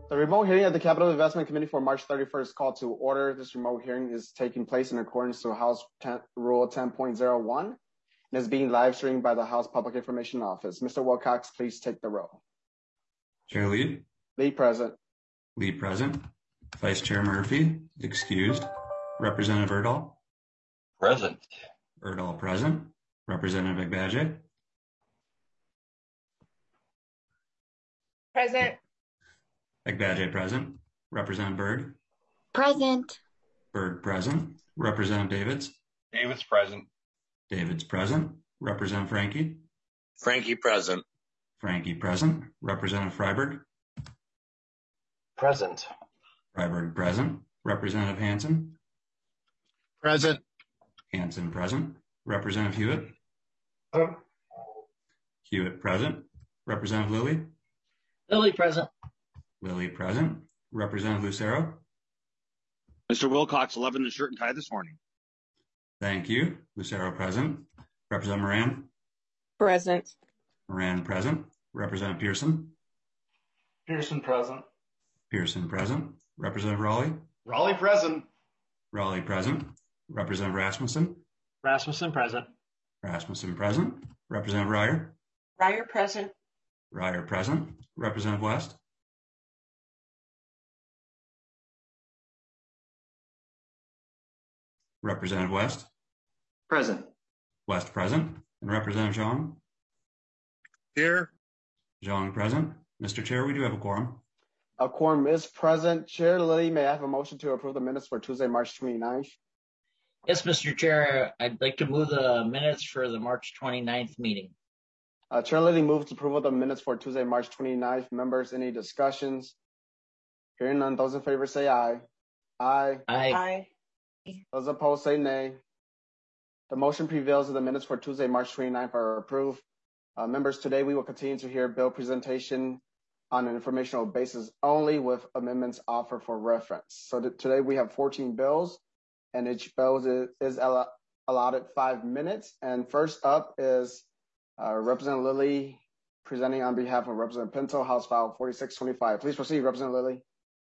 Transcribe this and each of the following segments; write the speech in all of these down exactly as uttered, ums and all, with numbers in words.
The remote hearing of the Capital Investment Committee for March thirty-first called to order. This remote hearing is taking place in accordance to House ten, Rule ten point oh one and is being live streamed by the House Public Information Office. Mister Wilcox, please take the roll. Chair Lead. Lead present. Lead present. Vice Chair Murphy, excused. Representative Erdahl. Present. Erdahl present. Representative Agbadje. Present. Agbadje present. Representative Berg. Present. Berg present. Representative Davids. Davids present. Davids present. Representative Frankie. Frankie present. Frankie present. Representative Freiberg. Present. Freiberg present. Representative Hansen. Present. Hansen present. Representative Hewitt. Um. Hewitt present. Representative Lilly. Lilly present. Lilly present. Representative Lucero. Mister Wilcox, eleven in shirt and tie this morning. Thank you. Lucero present. Representative Moran. Present. Moran present. Representative Pearson. Pearson present. Pearson present. Representative Raleigh. Raleigh present. Raleigh present. Representative Rasmussen. Rasmussen present. Rasmussen present. Representative Ryer. Ryer present. Ryer present. Representative West. Representative West. Present. West present. And Representative Zhang. Here. Zhang present. Mister Chair, we do have a quorum. A quorum is present. Chair Lilly, may I have a motion to approve the minutes for Tuesday, March twenty-ninth? Yes, Mister Chair, I'd like to move the minutes for the March twenty-ninth meeting. Uh, Chair Lilly moves to approval of the minutes for Tuesday, March twenty-ninth. Members, any discussions? Hearing none, those in favor say aye. Aye. Aye. Aye. Those opposed say nay. The motion prevails and the minutes for Tuesday, March twenty-ninth are approved. Uh, members, today we will continue to hear bill presentation on an informational basis only with amendments offered for reference. So th- today we have fourteen bills and each bill is, is allo- allotted five minutes. And first up is uh, Representative Lilly presenting on behalf of Representative Pinto, House File forty-six twenty-five. Please proceed, Representative Lilly.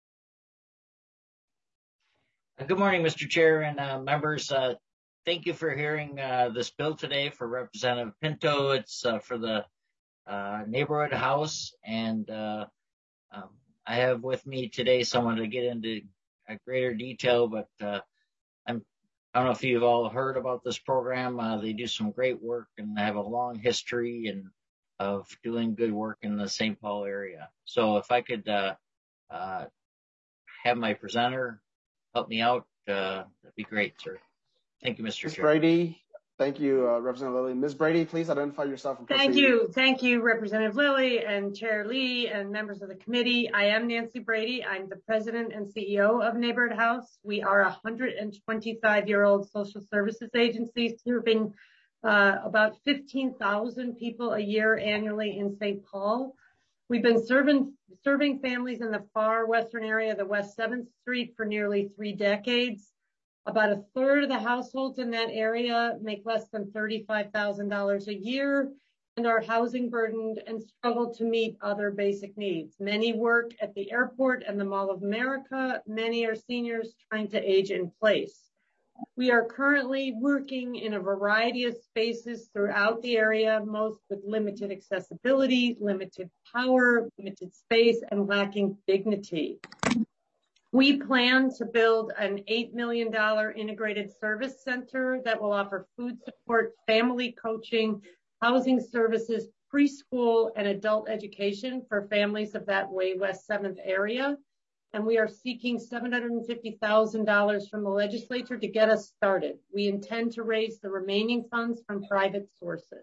Good morning, Mister Chair and uh, members. Uh, thank you for hearing uh, this bill today for Representative Pinto. It's uh, for the uh, neighborhood house, and uh, um, I have with me today someone to get into a greater detail, but uh, I'm, I don't know if you've all heard about this program. Uh, they do some great work and have a long history and of doing good work in the Saint Paul area. So if I could uh, uh, have my presenter help me out, uh, that'd be great, sir. Thank you, Mister Miz Chair. Brady, thank you, uh, Representative Lilly. Miz Brady, please identify yourself and proceed. Thank you. Thank you, Representative Lilly and Chair Lee and members of the committee. I am Nancy Brady. I'm the president and C E O of Neighborhood House. We are a one hundred twenty-five year old social services agency serving uh, about fifteen thousand people a year annually in Saint Paul. We've been serving serving families in the far western area of the West seventh Street for nearly three decades. About a third of the households in that area make less than thirty-five thousand dollars a year and are housing burdened and struggle to meet other basic needs. Many work at the airport and the Mall of America. Many are seniors trying to age in place. We are currently working in a variety of spaces throughout the area, most with limited accessibility, limited power, limited space, and lacking dignity. We plan to build an eight million dollars integrated service center that will offer food support, family coaching, housing services, preschool, and adult education for families of that Way West seventh area. And we are seeking seven hundred fifty thousand dollars from the legislature to get us started. We intend to raise the remaining funds from private sources.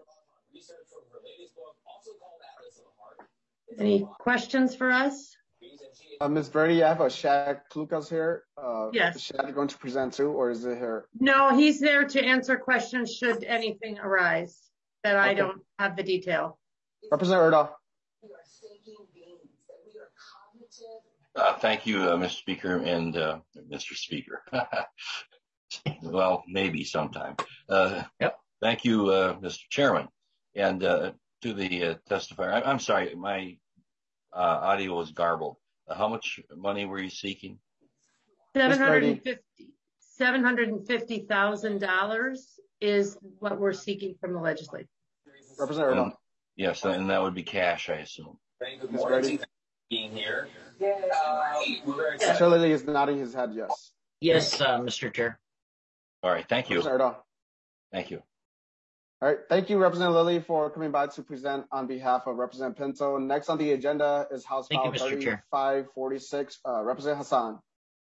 Any questions for us? Uh, Miz Brady, I have a Shaq Lucas here. Uh, yes. Is Shaq going to present too, or is it here? No, he's there to answer questions should anything arise that I okay. don't have the detail. Representative Erdahl. Uh, thank you, uh, Mister Speaker and uh, Mister Speaker. Well, maybe sometime. Uh, yep. Thank you, uh, Mister Chairman. And uh, to the uh, testifier, I, I'm sorry, my uh, audio was garbled. how much money were you seeking? seven hundred fifty seven hundred fifty thousand dollars is what we're seeking from the legislature. Representative Um, yes, and that would be cash, I assume. Miz Brady? Being here. Chair Lilly is nodding his head yes. Yes, uh, Mister Chair. All right, thank you. Representative Erdahl. Thank you. All right, thank you, Representative Lilly, for coming by to present on behalf of Representative Pinto. Next on the agenda is House Thank File you, Mister Chair. thirty-five forty-six. Uh, Representative Hassan.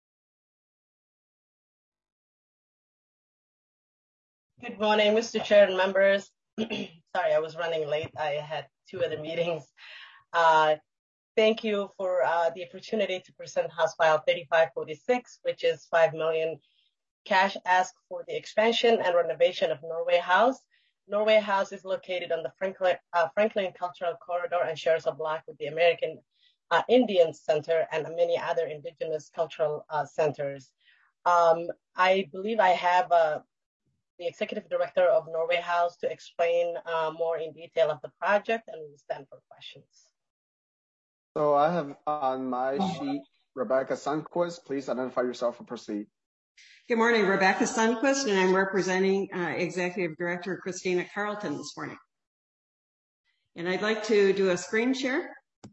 Good morning, Mister Chair and members. Sorry, I was running late. I had two other meetings. Uh, thank you for uh, the opportunity to present House File thirty-five forty-six, which is five million dollars cash ask for the expansion and renovation of Norway House. Norway House is located on the Franklin, uh, Franklin Cultural Corridor and shares a block with the American uh, Indian Center and many other indigenous cultural uh, centers. Um, I believe I have uh, the executive director of Norway House to explain uh, more in detail of the project, and we'll stand for questions. So I have on my sheet Rebecca Sundquist. Please identify yourself and proceed. Good morning, Rebecca Sundquist, and I'm representing uh, Executive Director Christina Carlton this morning. And I'd like to do a screen share.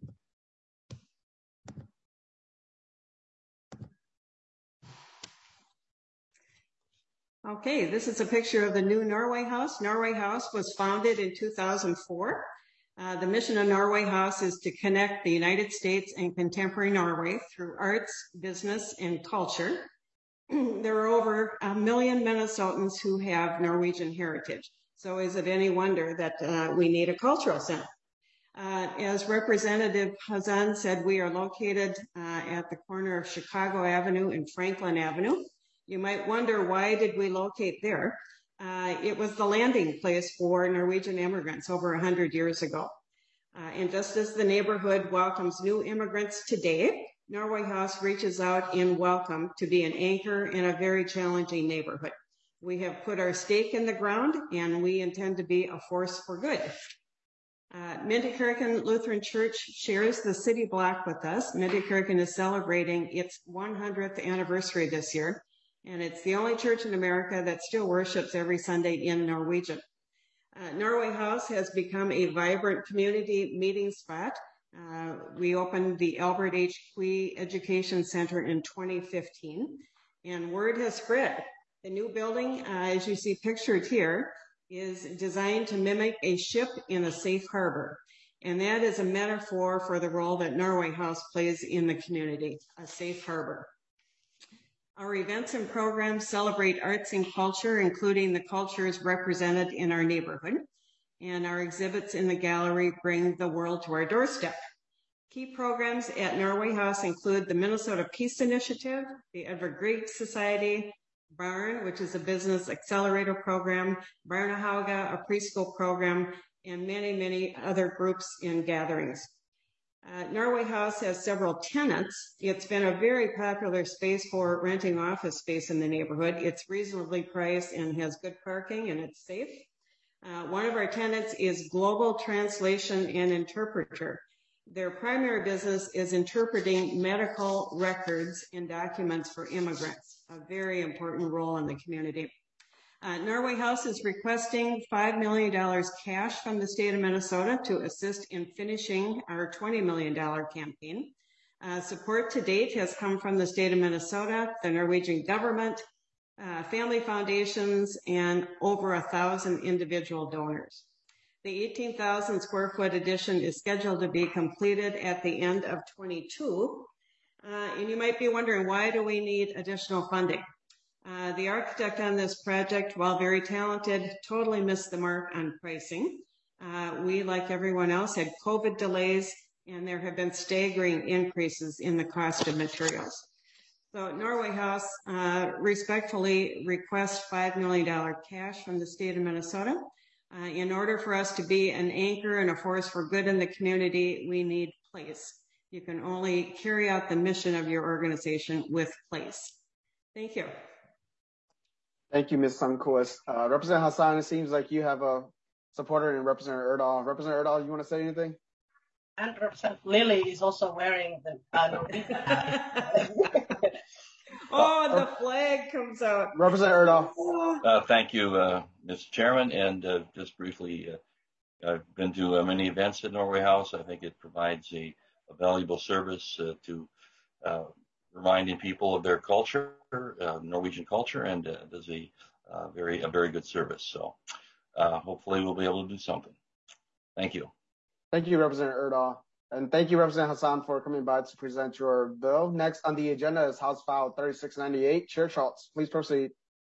Okay, this is a picture of the new Norway House. Norway House was founded in two thousand four. Uh, the mission of Norway House is to connect the United States and contemporary Norway through arts, business, and culture. There are over a million Minnesotans who have Norwegian heritage. So is it any wonder that uh, we need a cultural center? Uh, as Representative Hazan said, we are located uh, at the corner of Chicago Avenue and Franklin Avenue. You might wonder, why did we locate there? Uh, it was the landing place for Norwegian immigrants over one hundred years ago. Uh, and just as the neighborhood welcomes new immigrants today, Norway House reaches out in welcome to be an anchor in a very challenging neighborhood. We have put our stake in the ground, and we intend to be a force for good. Uh, Mendikirken Lutheran Church shares the city block with us. Mendikirken is celebrating its one hundredth anniversary this year, and it's the only church in America that still worships every Sunday in Norwegian. Uh, Norway House has become a vibrant community meeting spot. Uh, we opened the Albert H. Quee Education Center in twenty fifteen, and word has spread. The new building, uh, as you see pictured here, is designed to mimic a ship in a safe harbor. And that is a metaphor for the role that Norway House plays in the community, a safe harbor. Our events and programs celebrate arts and culture, including the cultures represented in our neighborhood. And our exhibits in the gallery bring the world to our doorstep. Key programs at Norway House include the Minnesota Peace Initiative, the Edvard Grieg Society, Barn, which is a business accelerator program, Barnehauga, a preschool program, and many, many other groups and gatherings. Uh, Norway House has several tenants. It's been a very popular space for renting office space in the neighborhood. It's reasonably priced and has good parking, and it's safe. Uh, one of our tenants is Global Translation and Interpreter. Their primary business is interpreting medical records and documents for immigrants, a very important role in the community. Uh, Norway House is requesting five million dollars cash from the state of Minnesota to assist in finishing our twenty million dollars campaign. Uh, support to date has come from the state of Minnesota, the Norwegian government, uh, family foundations, and over a thousand individual donors. The eighteen thousand square foot addition is scheduled to be completed at the end of twenty-two. Uh, and you might be wondering, why do we need additional funding? Uh, the architect on this project, while very talented, totally missed the mark on pricing. Uh, we, like everyone else, had COVID delays, and there have been staggering increases in the cost of materials. So Norway House uh, respectfully requests five million dollars cash from the state of Minnesota. Uh, in order for us to be an anchor and a force for good in the community, we need place. You can only carry out the mission of your organization with place. Thank you. Thank you, Miz Sundquist. Uh, Representative Hassan, it seems like you have a supporter in Representative Erdahl. Representative Erdahl, you want to say anything? and Representative Lilly is also wearing the uh, Norwegian hat. Oh, the flag comes out. Representative Erdahl. Uh, thank you, uh, Mister Chairman. And uh, just briefly, uh, I've been to uh, many events at Norway House. I think it provides a, a valuable service uh, to uh, reminding people of their culture, uh, Norwegian culture, and uh, does a uh, very a very good service. So uh, hopefully we'll be able to do something. Thank you. Thank you, Representative Erdahl. And thank you, Representative Hassan, for coming by to present your bill. Next on the agenda is House File thirty-six ninety-eight. Chair Schultz, please proceed.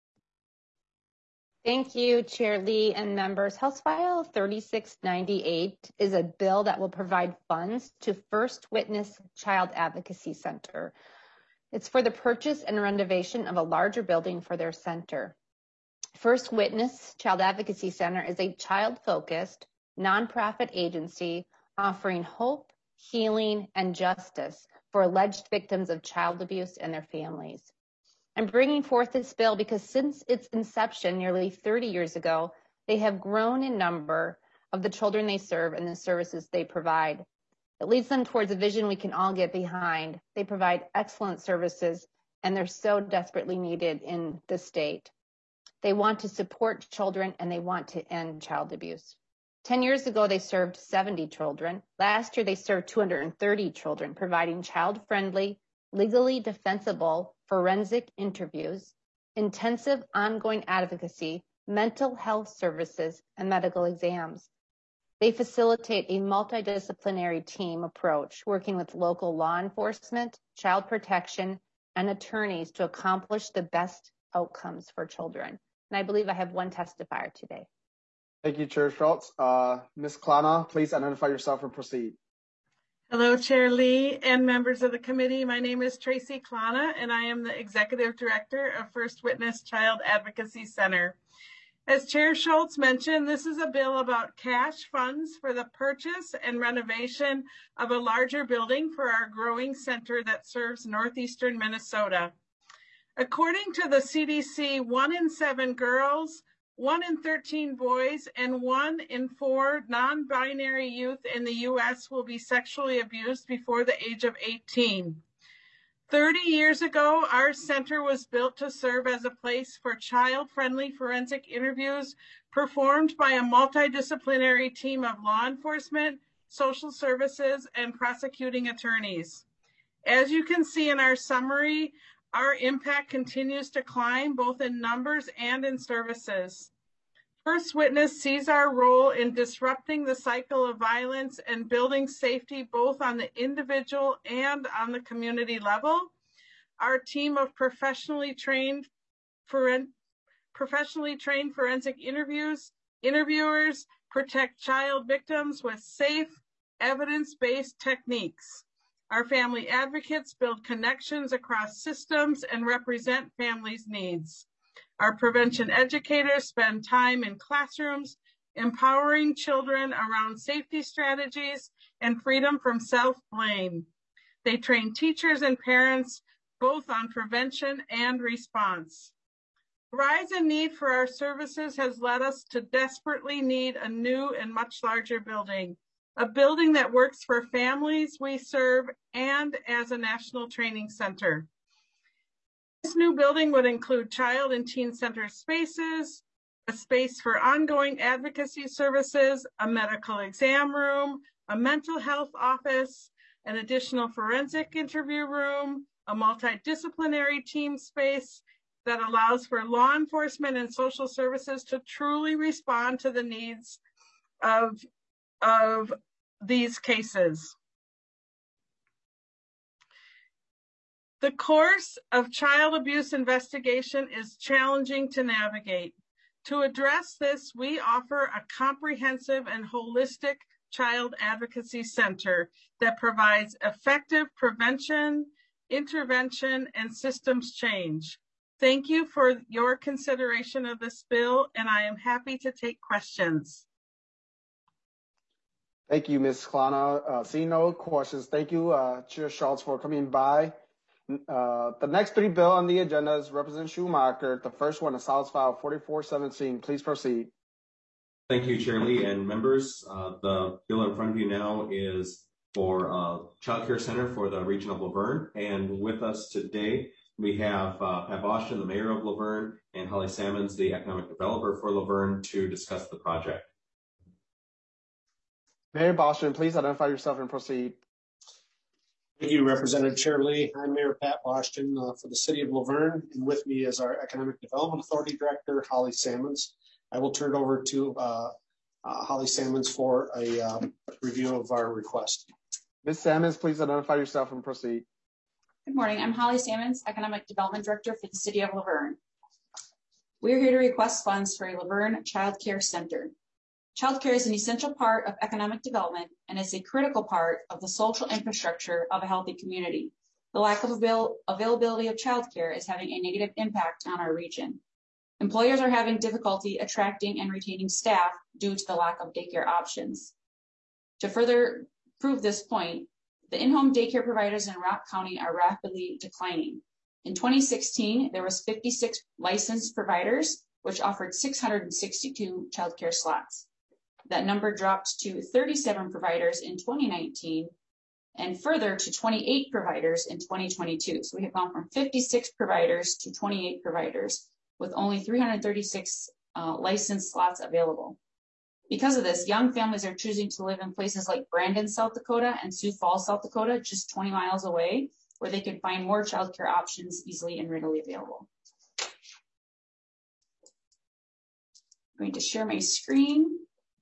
Thank you, Chair Lee and members. House File thirty-six ninety-eight is a bill that will provide funds to First Witness Child Advocacy Center. It's for the purchase and renovation of a larger building for their center. First Witness Child Advocacy Center is a child-focused, nonprofit agency offering hope, healing, and justice for alleged victims of child abuse and their families. I'm bringing forth this bill because since its inception nearly thirty years ago, they have grown in number of the children they serve and the services they provide. It leads them towards a vision we can all get behind. They provide excellent services, and they're so desperately needed in the state. They want to support children, and they want to end child abuse. Ten years ago, they served seventy children. Last year, they served two hundred thirty children, providing child-friendly, legally defensible forensic interviews, intensive ongoing advocacy, mental health services, and medical exams. They facilitate a multidisciplinary team approach, working with local law enforcement, child protection, and attorneys to accomplish the best outcomes for children. And I believe I have one testifier today. Thank you, Chair Schultz. Uh, Miz Klana, please identify yourself and proceed. Hello, Chair Lee and members of the committee. My name is Tracy Klana, and I am the Executive Director of First Witness Child Advocacy Center. As Chair Schultz mentioned, this is a bill about cash funds for the purchase and renovation of a larger building for our growing center that serves northeastern Minnesota. According to the C D C, one in seven girls, one in thirteen boys, and one in four non-binary youth in the U S will be sexually abused before the age of eighteen. thirty years ago, our center was built to serve as a place for child-friendly forensic interviews performed by a multidisciplinary team of law enforcement, social services, and prosecuting attorneys. As you can see in our summary, our impact continues to climb both in numbers and in services. First Witness sees our role in disrupting the cycle of violence and building safety both on the individual and on the community level. Our team of professionally trained, foren professionally trained forensic interviews, interviewers protect child victims with safe, evidence-based techniques. Our family advocates build connections across systems and represent families' needs. Our prevention educators spend time in classrooms, empowering children around safety strategies and freedom from self-blame. They train teachers and parents both on prevention and response. The rise in need for our services has led us to desperately need a new and much larger building. A building that works for families we serve and as a national training center. This new building would include child and teen center spaces, a space for ongoing advocacy services, a medical exam room, a mental health office, an additional forensic interview room, a multidisciplinary team space that allows for law enforcement and social services to truly respond to the needs of of these cases. The course of child abuse investigation is challenging to navigate. To address this, we offer a comprehensive and holistic child advocacy center that provides effective prevention, intervention, and systems change. Thank you for your consideration of this bill, and I am happy to take questions. Thank you, Miz Klana. Uh, seeing no questions, thank you, uh, Chair Schultz, for coming by. Uh, the next three bill on the agenda is Representative Schumacher. The first one is House File forty-four seventeen. Please proceed. Thank you, Chair Lee and members. Uh, the bill in front of you now is for uh, Child Care Center for the region of Laverne. And with us today, we have uh, Pat Boston, the mayor of Laverne, and Holly Sammons, the economic developer for Laverne, to discuss the project. Mayor Boston, please identify yourself and proceed. Thank you, Representative Chair Lee. I'm Mayor Pat Boston uh, for the City of Laverne, and with me is our Economic Development Authority Director, Holly Sammons. I will turn it over to uh, uh, Holly Sammons for a um, review of our request. Miz Sammons, please identify yourself and proceed. Good morning. I'm Holly Sammons, Economic Development Director for the City of Laverne. We are here to request funds for a Laverne Child Care Center. Child care is an essential part of economic development and is a critical part of the social infrastructure of a healthy community. The lack of avail availability of child care is having a negative impact on our region. Employers are having difficulty attracting and retaining staff due to the lack of daycare options. To further prove this point, the in-home daycare providers in Rock County are rapidly declining. In twenty sixteen, there was fifty-six licensed providers, which offered six hundred sixty-two child care slots. That number dropped to thirty-seven providers in twenty nineteen and further to twenty-eight providers in twenty twenty-two. So we have gone from fifty-six providers to twenty-eight providers with only three hundred thirty-six uh, licensed slots available. Because of this, young families are choosing to live in places like Brandon, South Dakota and Sioux Falls, South Dakota, just twenty miles away, where they can find more child care options easily and readily available. I'm going to share my screen.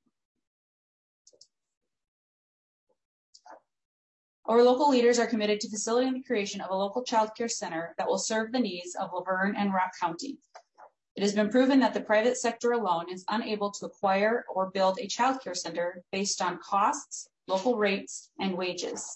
Our local leaders are committed to facilitating the creation of a local child care center that will serve the needs of Laverne and Rock County. It has been proven that the private sector alone is unable to acquire or build a child care center based on costs, local rates, and wages.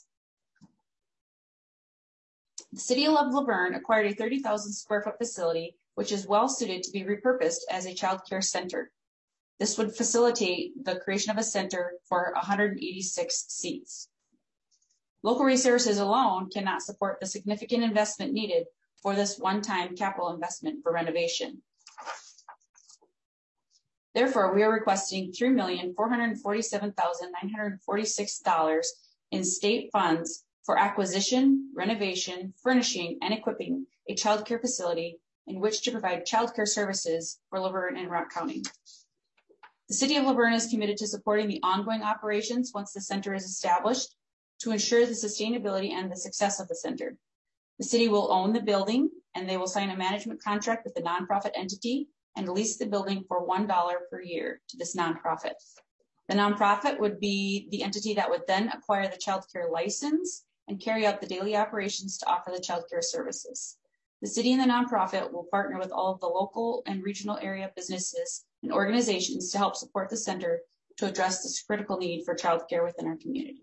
The City of Laverne acquired a thirty thousand square foot facility, which is well suited to be repurposed as a child care center. This would facilitate the creation of a center for one hundred eighty-six seats. Local resources alone cannot support the significant investment needed for this one-time capital investment for renovation. Therefore, we are requesting three million four hundred forty-seven thousand nine hundred forty-six dollars in state funds for acquisition, renovation, furnishing, and equipping a child care facility in which to provide child care services for Laverne and Rock County. The City of Laverne is committed to supporting the ongoing operations once the center is established to ensure the sustainability and the success of the center. The city will own the building, and they will sign a management contract with the nonprofit entity and lease the building for one dollar per year to this nonprofit. The nonprofit would be the entity that would then acquire the child care license and carry out the daily operations to offer the child care services. The city and the nonprofit will partner with all of the local and regional area businesses and organizations to help support the center to address this critical need for child care within our community.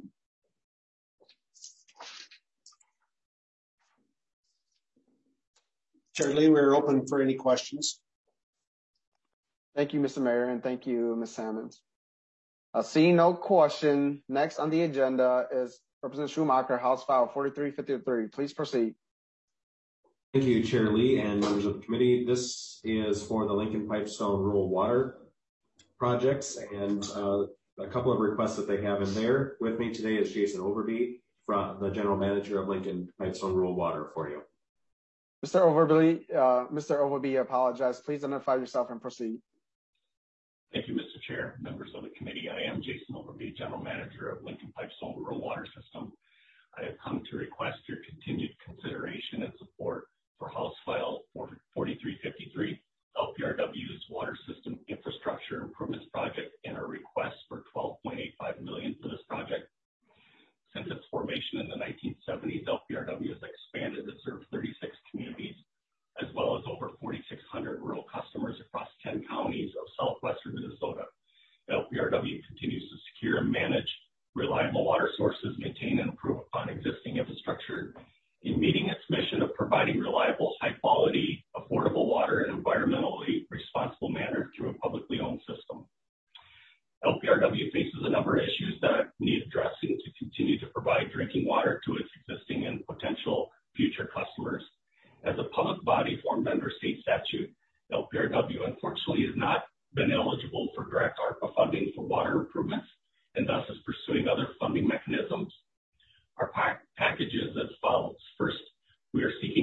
Chair Lee, we're open for any questions. Thank you, Mister Mayor, and thank you, Miz Sammons. Uh, seeing no question, next on the agenda is Representative Schumacher, House File forty-three fifty-three. Please proceed. Thank you, Chair Lee and members of the committee. This is for the Lincoln Pipestone Rural Water projects and uh, a couple of requests that they have in there. With me today is Jason Overby, from the General Manager of Lincoln Pipestone Rural Water for you. Mister Overby, uh, Mister Overby, I apologize. Please identify yourself and proceed. Thank you, Mister Chair, members of the committee. I am Jason Overby, General Manager of Lincoln Pipestone Rural Water System. I have come to request your continued consideration and support for House File forty-three fifty-three, L P R W's Water System Infrastructure Improvements Project, and a request for twelve point eight five million dollars for this project. Since its formation in the nineteen seventies, L P R W has expanded to serve thirty-six communities, as well as over forty-six hundred rural customers across ten counties of southwestern Minnesota. L P R W continues to secure and manage reliable water sources, maintain and improve upon existing infrastructure in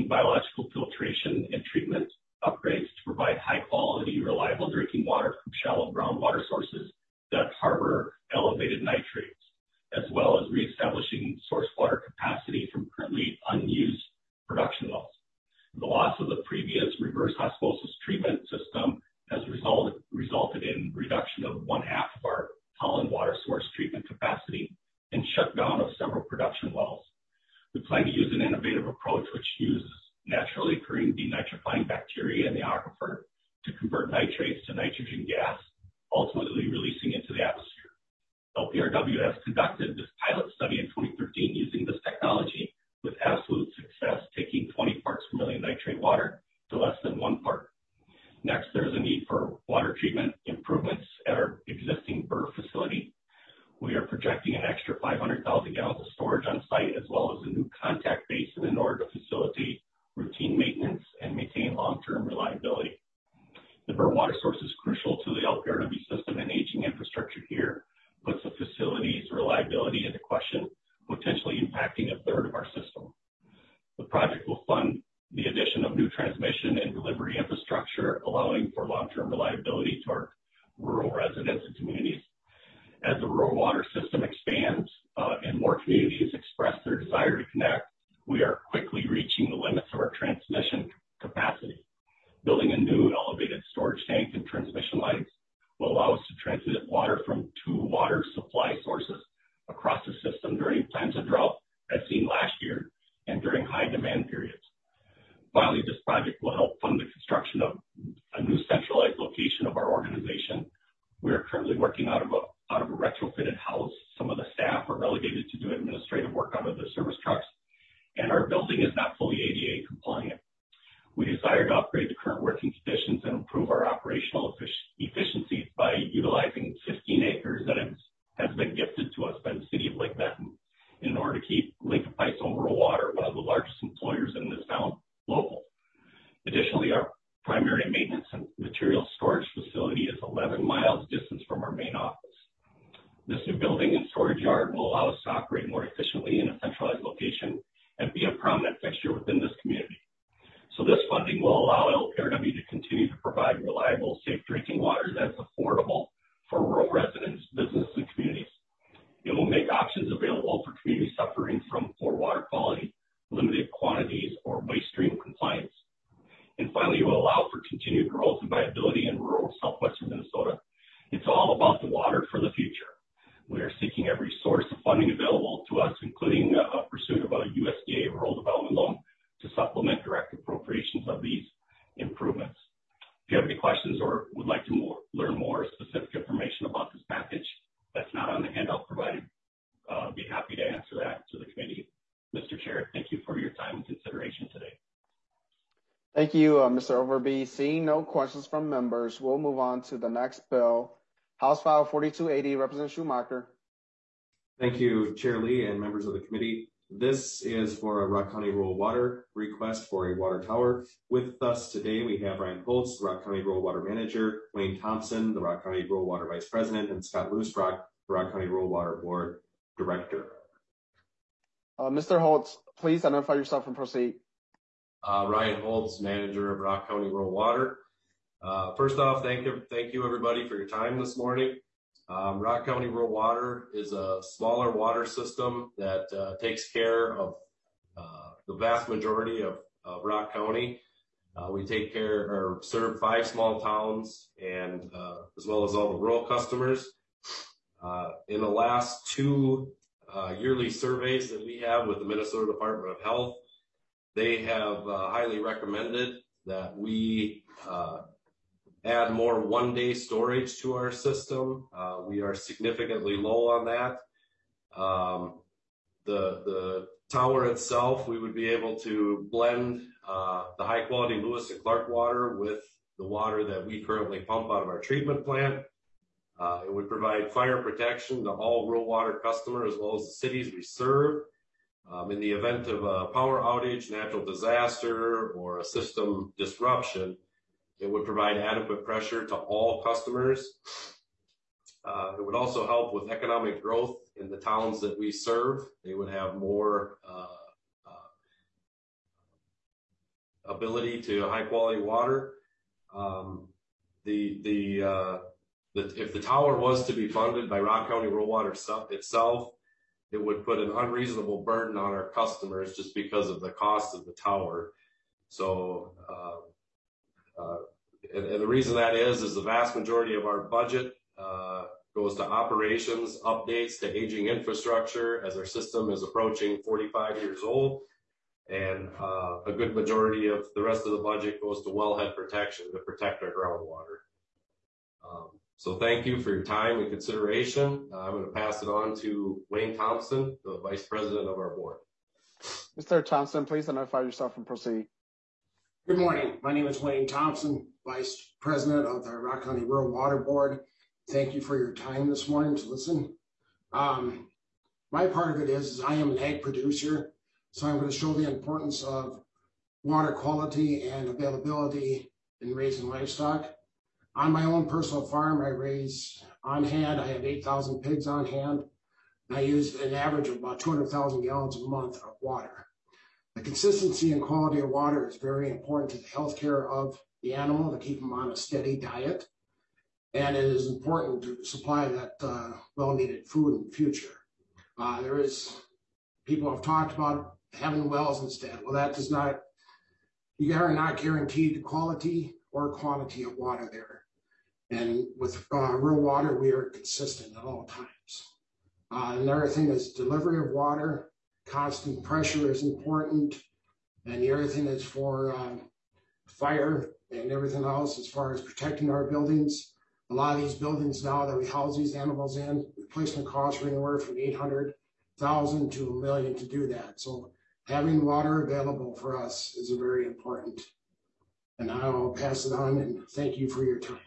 biological filtration and treatment upgrades to provide high quality, reliable drinking water from shallow groundwater sources that harbor elevated nitrates, as well as reestablishing source water capacity from currently unused production wells. The loss of the previous reverse osmosis treatment system has resulted, resulted in reduction of one half of our Holland water source treatment capacity and shutdown of several production wells. We plan to use an innovative approach which uses naturally occurring denitrifying bacteria in the aquifer to convert nitrates to nitrogen gas, ultimately releasing into the atmosphere. L P R W has conducted this pilot study in twenty thirteen using this technology with absolute success, taking twenty parts per million nitrate water to less than one part. Next, there's a need for water treatment improvements at our existing B R facility. We are projecting an extra five hundred thousand gallons of storage on site, as well as a new contact basin in order to facilitate routine maintenance and maintain long-term reliability. The B R water source is crucial to the L P R W system, and aging infrastructure here puts the facility's reliability into question, potentially impacting a third of our system. The project will fund the addition of new transmission and delivery infrastructure, allowing for long-term reliability to our rural residents and communities. As the rural water system expands uh, and more communities express their desire to connect, we are quickly reaching the limits of our transmission capacity. Building a new elevated storage tank and transmission lines will allow us to transmit water from two water supply sources across the system during times of drought, as seen last year, and during high demand periods. Finally, this project will help fund the construction of a new centralized location of our organization. We are currently working out of a out of a retrofitted house. Some of the staff are relegated to do administrative work out of the service trucks, and our building is not fully A D A compliant. We desire to upgrade the current working conditions and improve our operational efficiencies by utilizing fifteen acres that has been gifted to us by the city of Lake Benton in order to keep Lincoln Pipestone Rural Water, one of the largest employers in this town, local. Additionally, our primary maintenance and material storage facility is eleven miles distance from our main office. This new building and storage yard will allow us to operate more efficiently in a centralized location and be a prominent fixture within this community. So this funding will allow L P R W to continue to provide reliable, safe drinking water that's affordable for rural residents, businesses, and communities. It will make options available for communities suffering from poor water quality, limited quantities, or waste stream compliance. And finally, it will allow for continued growth and viability in rural southwestern Minnesota. It's all about the water for the future. We are seeking every source of funding available to us, including a pursuit of a U S D A rural development loan to supplement direct appropriations of these improvements. If you have any questions or would like to more, learn more specific information about this package that's not on the handout provided, uh, I'd be happy to answer that to the committee. Mister Chair, thank you for your time and consideration today. Thank you, uh, Mister Overby. Seeing no questions from members, we'll move on to the next bill. House File forty-two eighty, Representative Schumacher. Thank you, Chair Lee and members of the committee. This is for a Rock County Rural Water request for a water tower. With us today, we have Ryan Holtz, the Rock County Rural Water Manager, Wayne Thompson, the Rock County Rural Water Vice President, and Scott Loosbrock, the Rock County Rural Water Board Director. Uh, Mister Holtz, please identify yourself and proceed. Uh, Ryan Holtz, Manager of Rock County Rural Water. Uh, first off, thank you, thank you everybody for your time this morning. Um, Rock County Rural Water is a smaller water system that uh, takes care of uh, the vast majority of, of Rock County. Uh, we take care or serve five small towns and uh, as well as all the rural customers. Uh, in the last two uh, yearly surveys that we have with the Minnesota Department of Health, they have uh, highly recommended that we uh, add more one-day storage to our system. Uh, we are significantly low on that. Um, the, the tower itself, we would be able to blend uh, the high-quality Lewis and Clark water with the water that we currently pump out of our treatment plant. Uh, it would provide fire protection to all rural water customers as well as the cities we serve. Um, in the event of a power outage, natural disaster, or a system disruption, it would provide adequate pressure to all customers. Uh, it would also help with economic growth in the towns that we serve. They would have more uh, uh, ability to high quality water. Um, the, the, uh, the, if the tower was to be funded by Rock County Rural Water itself, it would put an unreasonable burden on our customers just because of the cost of the tower. So, uh, uh, and, and the reason that is, is the vast majority of our budget uh, goes to operations, updates to aging infrastructure as our system is approaching forty-five years old. And uh, a good majority of the rest of the budget goes to wellhead protection to protect our groundwater. Um, so thank you for your time and consideration. Uh, I'm going to pass it on to Wayne Thompson, the Vice President of our board. Mister Thompson, please identify yourself and proceed. Good morning. My name is Wayne Thompson, Vice President of the Rock County Rural Water Board. Thank you for your time this morning to listen. Um, my part of it is, is I am an ag producer, so I'm going to show the importance of water quality and availability in raising livestock. On my own personal farm, I raise on hand, I have eight thousand pigs on hand, and I use an average of about two hundred thousand gallons a month of water. The consistency and quality of water is very important to the health care of the animal to keep them on a steady diet. And it is important to supply that uh, well-needed food in the future. Uh, there is, people have talked about having wells instead. Well, that does not, you are not guaranteed quality or quantity of water there. And with uh, rural water, we are consistent at all times. Uh, another thing is delivery of water. Constant pressure is important. And the other thing is for um, fire and everything else as far as protecting our buildings. A lot of these buildings now that we house these animals in, replacement costs are anywhere from eight hundred thousand to a million to do that. So having water available for us is very important. And I'll pass it on and thank you for your time.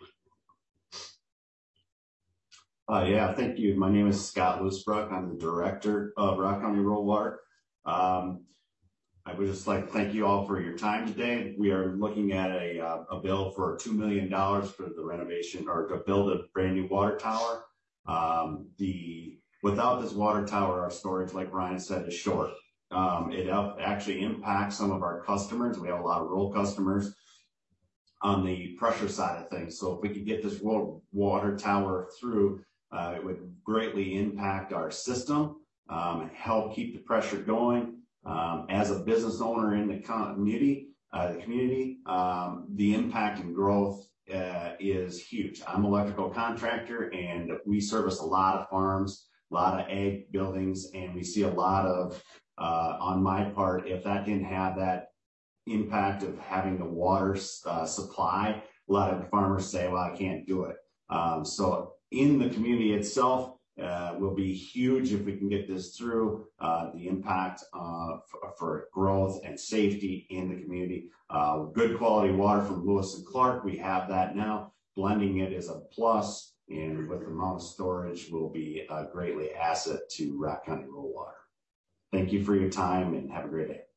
Uh, yeah, thank you. My name is Scott Loosbrook. I'm the director of Rock County Rural Water. Um, I would just like to thank you all for your time today. We are looking at a, uh, a bill for two million dollars for the renovation or to build a brand new water tower. Um, the without this water tower, our storage, like Ryan said, is short. Um, it up, actually impacts some of our customers. We have a lot of rural customers on the pressure side of things. So if we could get this water tower through, uh, it would greatly impact our system, um, help keep the pressure going. Um, as a business owner in the community, uh, the community, um, the impact and growth uh, is huge. I'm an electrical contractor, and we service a lot of farms, a lot of ag buildings, and we see a lot of, uh, on my part, if that didn't have that impact of having the water uh, supply, a lot of farmers say, well, I can't do it. Um, so in the community itself, Uh, will be huge if we can get this through. Uh, the impact uh, for, for growth and safety in the community. Uh, good quality water from Lewis and Clark. We have that now. Blending it is a plus, and with the amount of storage will be a greatly asset to Rock County Rural Water. Thank you for your time and have a great day.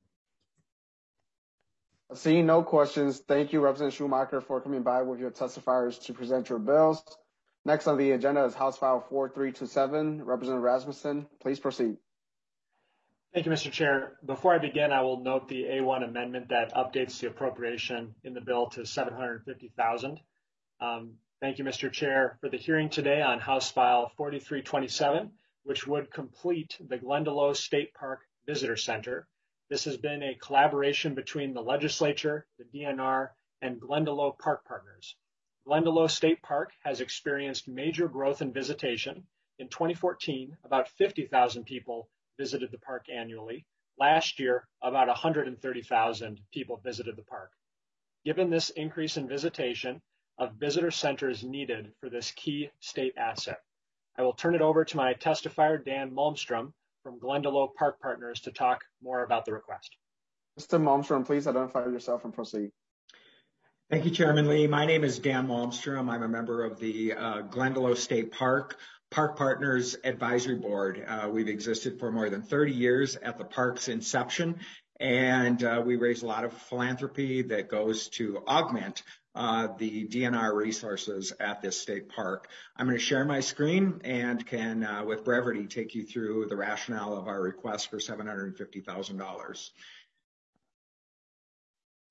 Seeing no questions, thank you, Representative Schumacher, for coming by with your testifiers to present your bills. Next on the agenda is House File four three two seven. Representative Rasmussen, please proceed. Thank you, Mister Chair. Before I begin, I will note the A one amendment that updates the appropriation in the bill to seven hundred fifty thousand dollars. Um, thank you, Mister Chair, for the hearing today on House File forty-three twenty-seven, which would complete the Glendalough State Park Visitor Center. This has been a collaboration between the legislature, the D N R, and Glendalough Park Partners. Glendalough State Park has experienced major growth in visitation. In twenty fourteen, about fifty thousand people visited the park annually. Last year, about one hundred thirty thousand people visited the park. Given this increase in visitation, a visitor center is needed for this key state asset. I will turn it over to my testifier, Dan Malmstrom, from Glendalough Park Partners, to talk more about the request. Mister Malmstrom, please identify yourself and proceed. Thank you, Chairman Lee. My name is Dan Malmstrom. I'm a member of the uh, Glendalough State Park Park Partners Advisory Board. Uh, we've existed for more than thirty years at the park's inception, and uh, we raise a lot of philanthropy that goes to augment uh, the D N R resources at this state park. I'm going to share my screen and can, uh, with brevity, take you through the rationale of our request for seven hundred fifty thousand dollars.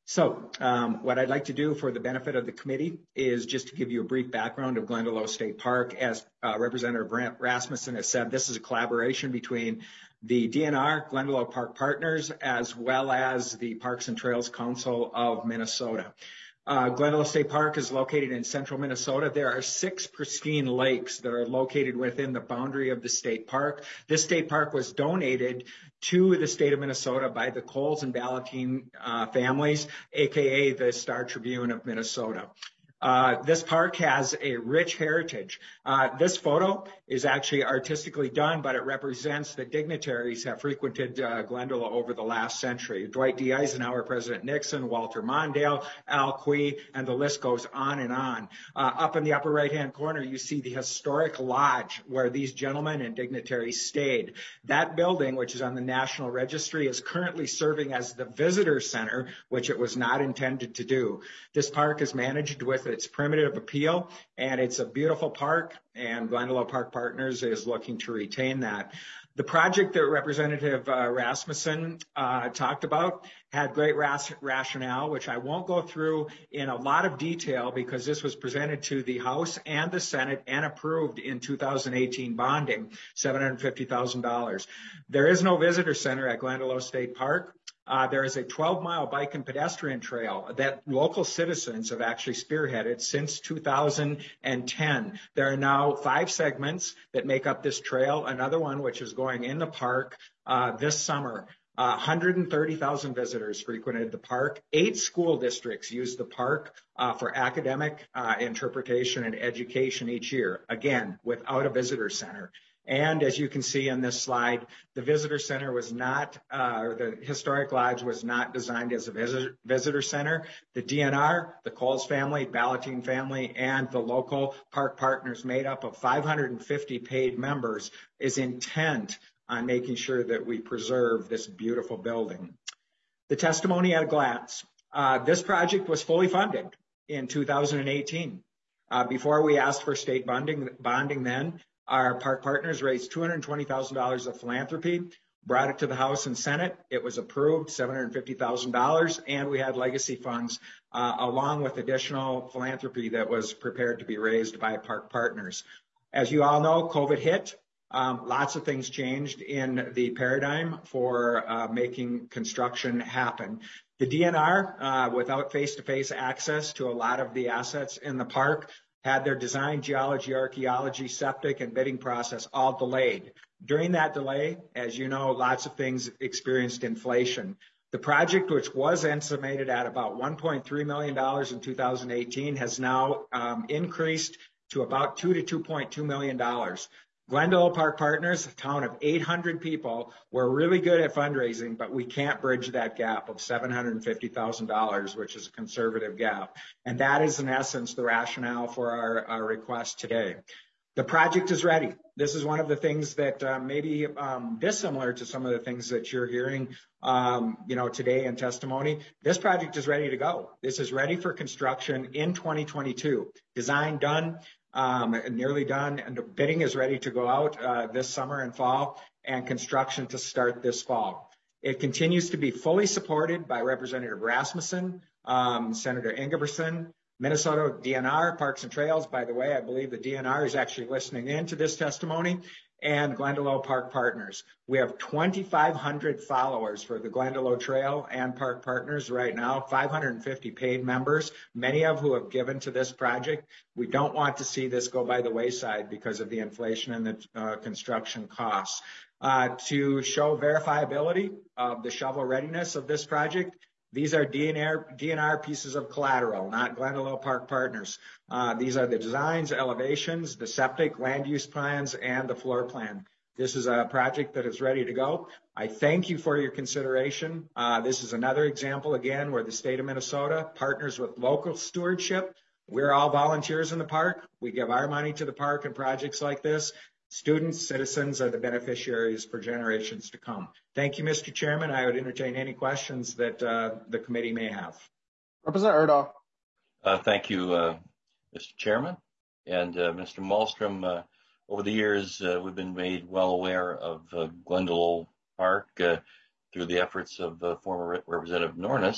So um, what I'd like to do for the benefit of the committee is just to give you a brief background of Glendalough State Park. As uh, Representative Rasmussen has said, this is a collaboration between the D N R, Glendalough Park Partners, as well as the Parks and Trails Council of Minnesota. Uh, Glendalough State Park is located in central Minnesota. There are six pristine lakes that are located within the boundary of the state park. This state park was donated to the state of Minnesota by the Coles and Ballantine uh, families, aka the Star Tribune of Minnesota. Uh, this park has a rich heritage. Uh, this photo is actually artistically done, but it represents the dignitaries that frequented uh, Glendalough over the last century. Dwight D. Eisenhower, President Nixon, Walter Mondale, Al Quie, and the list goes on and on. Uh, up in the upper right-hand corner, you see the historic lodge where these gentlemen and dignitaries stayed. That building, which is on the National Registry, is currently serving as the visitor center, which it was not intended to do. This park is managed with its primitive appeal, and it's a beautiful park, and Glendalough Park Partners is looking to retain that. The project that Representative uh, Rasmussen uh, talked about had great ras- rationale, which I won't go through in a lot of detail because this was presented to the House and the Senate and approved in two thousand eighteen bonding, seven hundred fifty thousand dollars. There is no visitor center at Glendalough State Park. Uh, there is a twelve mile bike and pedestrian trail that local citizens have actually spearheaded since two thousand ten. There are now five segments that make up this trail, another one which is going in the park uh, this summer. Uh, one hundred thirty thousand visitors frequented the park. Eight school districts use the park uh, for academic uh, interpretation and education each year, again, without a visitor center. And as you can see in this slide, the visitor center was not, uh, or the historic lodge was not designed as a visitor, visitor center. The D N R, the Coles family, Ballantine family, and the local park partners made up of five hundred fifty paid members is intent on making sure that we preserve this beautiful building. The testimony at a glance. Uh, this project was fully funded in two thousand eighteen. Uh, before we asked for state bonding, bonding then, our park partners raised two hundred twenty thousand dollars of philanthropy, brought it to the House and Senate. It was approved, seven hundred fifty thousand dollars, and we had legacy funds uh, along with additional philanthropy that was prepared to be raised by park partners. As you all know, COVID hit. Um, lots of things changed in the paradigm for uh, making construction happen. The D N R, uh, without face-to-face access to a lot of the assets in the park, had their design, geology, archaeology, septic, and bidding process all delayed. During that delay, as you know, lots of things experienced inflation. The project, which was estimated at about one point three million dollars in two thousand eighteen, has now um, increased to about two to two point two million dollars. Glendalough Park Partners, a town of eight hundred people, we're really good at fundraising, but we can't bridge that gap of seven hundred fifty thousand dollars, which is a conservative gap. And that is, in essence, the rationale for our, our request today. The project is ready. This is one of the things that uh, may be um, dissimilar to some of the things that you're hearing um, you know, today in testimony. This project is ready to go. This is ready for construction in twenty twenty-two. Design done. Um, nearly done, and the bidding is ready to go out uh, this summer and fall, and construction to start this fall. It continues to be fully supported by Representative Rasmussen, um, Senator Ingebrigtsen, Minnesota D N R, Parks and Trails. By the way, I believe the D N R is actually listening in to this testimony, and Glendalough Park Partners. We have twenty-five hundred followers for the Glendalough Trail and Park Partners right now, five hundred fifty paid members, many of who have given to this project. We don't want to see this go by the wayside because of the inflation and the uh, construction costs. Uh, to show verifiability of the shovel readiness of this project, these are D N R, D N R pieces of collateral, not Glendalough Park Partners. Uh, these are the designs, elevations, the septic, land use plans, and the floor plan. This is a project that is ready to go. I thank you for your consideration. Uh, this is another example, again, where the state of Minnesota partners with local stewardship. We're all volunteers in the park. We give our money to the park and projects like this. Students, citizens are the beneficiaries for generations to come. Thank you, Mister Chairman. I would entertain any questions that uh, the committee may have. Representative Erdahl. Uh, thank you, uh, Mister Chairman. And uh, Mister Malmstrom, uh, over the years, uh, we've been made well aware of uh, Glendalough Park uh, through the efforts of uh, former Representative Nornes.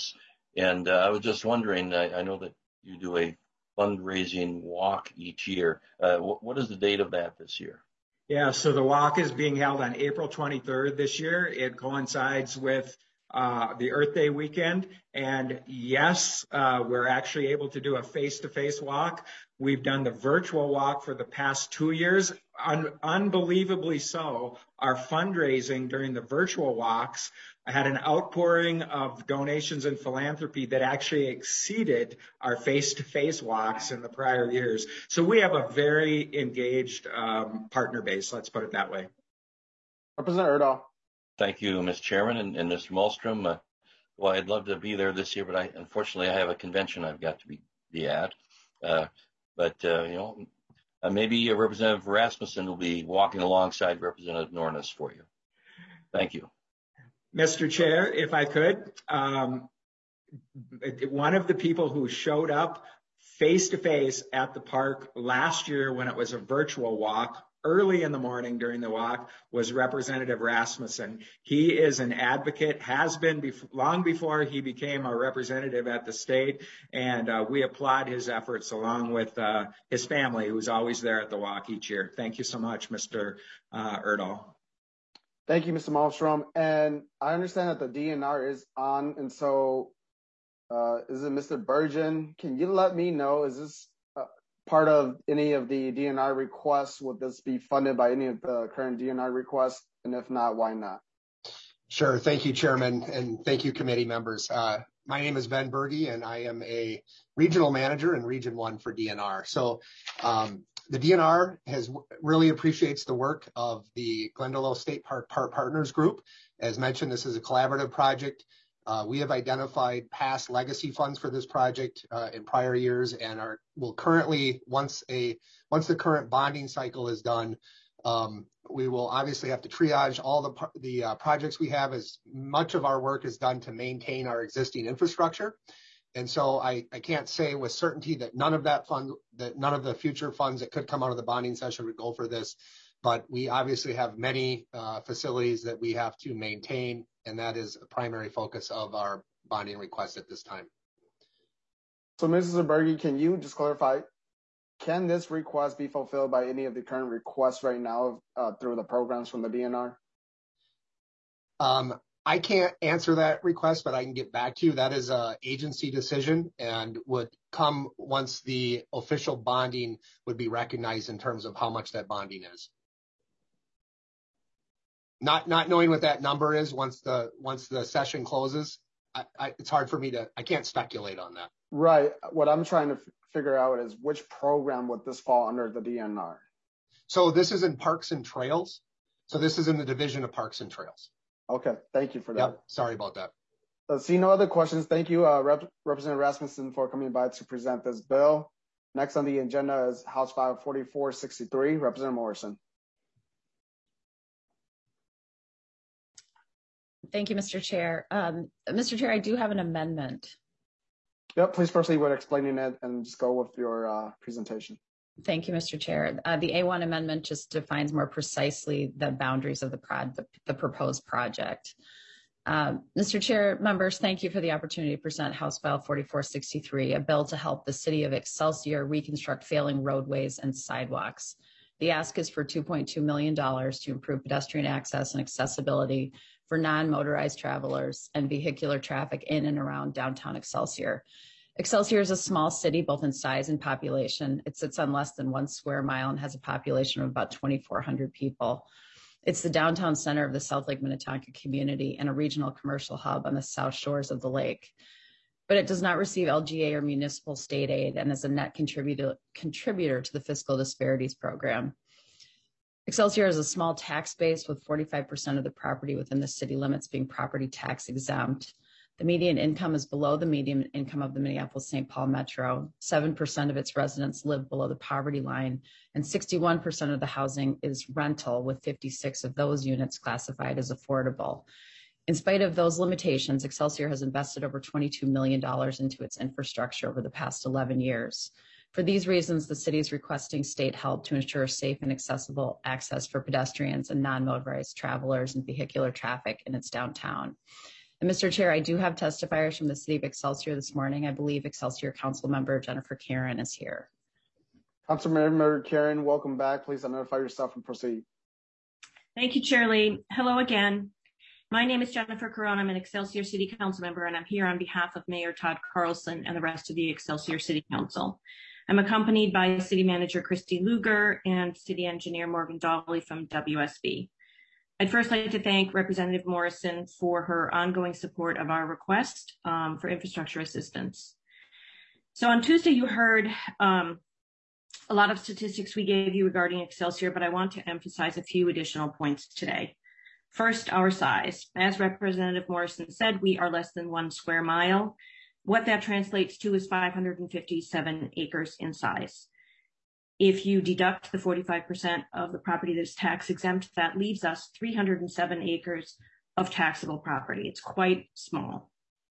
And uh, I was just wondering, I, I know that you do a fundraising walk each year. Uh, wh- what is the date of that this year? Yeah, so the walk is being held on April twenty-third this year. It coincides with uh, the Earth Day weekend. And yes, uh, we're actually able to do a face-to-face walk. We've done the virtual walk for the past two years. Un- unbelievably so, our fundraising during the virtual walks had an outpouring of donations and philanthropy that actually exceeded our face-to-face walks in the prior years. So we have a very engaged um, partner base, let's put it that way. Representative Erdahl. Thank you, Mister Chairman, and, and Mister Malmstrom. Uh, well, I'd love to be there this year, but I unfortunately I have a convention I've got to be, be at. Uh, but, uh, you know, uh, maybe uh, Representative Rasmussen will be walking alongside Representative Nornes for you. Thank you. Mister Chair, if I could, um, one of the people who showed up face-to-face at the park last year when it was a virtual walk, early in the morning during the walk, was Representative Rasmussen. He is an advocate, has been bef- long before he became a representative at the state, and uh, we applaud his efforts along with uh, his family, who's always there at the walk each year. Thank you so much, Mister Uh, Erdahl. Thank you, Mister Malmstrom. And I understand that the D N R is on, and so uh, is it Mister Burgeon? Can you let me know, is this uh, part of any of the D N R requests? Would this be funded by any of the current D N R requests? And if not, why not? Sure. Thank you, Chairman, and thank you, committee members. Uh, my name is Ben Berge, and I am a regional manager in Region one for D N R. So um, the D N R has really appreciates the work of the Glendalough State Park Park Partners Group. As mentioned, this is a collaborative project. Uh, we have identified past legacy funds for this project uh, in prior years, and are will currently, once a once the current bonding cycle is done, um, we will obviously have to triage all the the uh, projects we have, as much of our work is done to maintain our existing infrastructure. And so I, I can't say with certainty that none of that fund, that none of the future funds that could come out of the bonding session would go for this, but we obviously have many uh, facilities that we have to maintain, and that is a primary focus of our bonding request at this time. So, Missus Berge, can you just clarify, can this request be fulfilled by any of the current requests right now uh, through the programs from the D N R? Um, I can't answer that request, but I can get back to you. That is an agency decision and would come once the official bonding would be recognized in terms of how much that bonding is. Not not knowing what that number is once the once the session closes, I, I, it's hard for me to. I can't speculate on that. Right. What I'm trying to f- figure out is which program would this fall under the D N R? So this is in Parks and Trails. So this is in the Division of Parks and Trails. Okay. Thank you for that. Yep. Sorry about that. Uh, see no other questions. Thank you, uh, Rep- Representative Rasmussen, for coming by to present this bill. Next on the agenda is House File forty-four sixty-three. Representative Morrison. Thank you, Mister Chair. Um, Mister Chair, I do have an amendment. Yep, please proceed with explaining it and just go with your uh, presentation. Thank you, Mister Chair. Uh, the A one amendment just defines more precisely the boundaries of the, prod, the, the proposed project. Um, Mister Chair, members, thank you for the opportunity to present House File forty-four sixty-three, a bill to help the city of Excelsior reconstruct failing roadways and sidewalks. The ask is for two point two million dollars to improve pedestrian access and accessibility for non-motorized travelers and vehicular traffic in and around downtown Excelsior. Excelsior is a small city, both in size and population. It sits on less than one square mile and has a population of about twenty-four hundred people. It's the downtown center of the South Lake Minnetonka community and a regional commercial hub on the south shores of the lake. But it does not receive L G A or municipal state aid and is a net contributor, contributor to the Fiscal Disparities Program. Excelsior is a small tax base with forty-five percent of the property within the city limits being property tax exempt. The median income is below the median income of the Minneapolis-Saint Paul Metro. seven percent of its residents live below the poverty line, and sixty-one percent of the housing is rental, with fifty-six of those units classified as affordable. In spite of those limitations, Excelsior has invested over twenty-two million dollars into its infrastructure over the past eleven years. For these reasons, the city is requesting state help to ensure safe and accessible access for pedestrians and non-motorized travelers and vehicular traffic in its downtown. And Mister Chair, I do have testifiers from the City of Excelsior this morning. I believe Excelsior Council Member Jennifer Karen is here. Councilmember Karen, welcome back. Please identify yourself and proceed. Thank you, Chair Lee. Hello again. My name is Jennifer Caron. I'm an Excelsior City Council member, and I'm here on behalf of Mayor Todd Carlson and the rest of the Excelsior City Council. I'm accompanied by City Manager Christy Luger and City Engineer Morgan Dolly from W S B. I'd first like to thank Representative Morrison for her ongoing support of our request um, for infrastructure assistance. So on Tuesday, you heard um, a lot of statistics we gave you regarding Excelsior, but I want to emphasize a few additional points today. First, our size. As Representative Morrison said, we are less than one square mile. What that translates to is five hundred fifty-seven acres in size. If you deduct the forty-five percent of the property that is tax exempt, that leaves us three hundred seven acres of taxable property. It's quite small.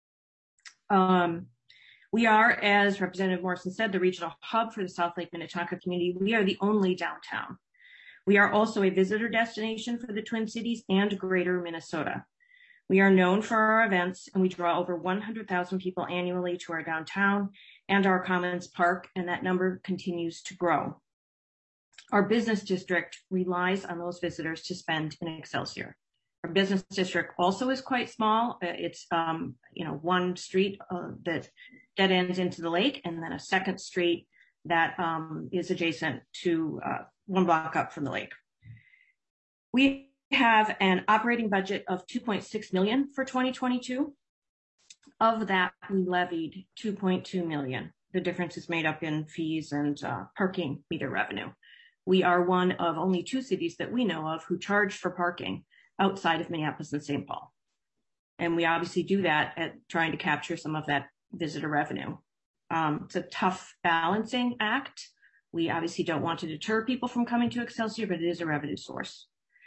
Um, we are, as Representative Morrison said, the regional hub for the South Lake Minnetonka community. We are the only downtown. We are also a visitor destination for the Twin Cities and greater Minnesota. We are known for our events, and we draw over one hundred thousand people annually to our downtown and our Commons Park, and that number continues to grow. Our business district relies on those visitors to spend in Excelsior. Our business district also is quite small. It's um, you know, one street uh, that dead ends into the lake, and then a second street that um, is adjacent to uh, one block up from the lake. We have an operating budget of two point six million dollars for twenty twenty-two. Of that, we levied two point two million dollars. The difference is made up in fees and uh, parking meter revenue. We are one of only two cities that we know of who charge for parking outside of Minneapolis and Saint Paul. And we obviously do that at trying to capture some of that visitor revenue. Um, it's a tough balancing act. We obviously don't want to deter people from coming to Excelsior, but it is a revenue source.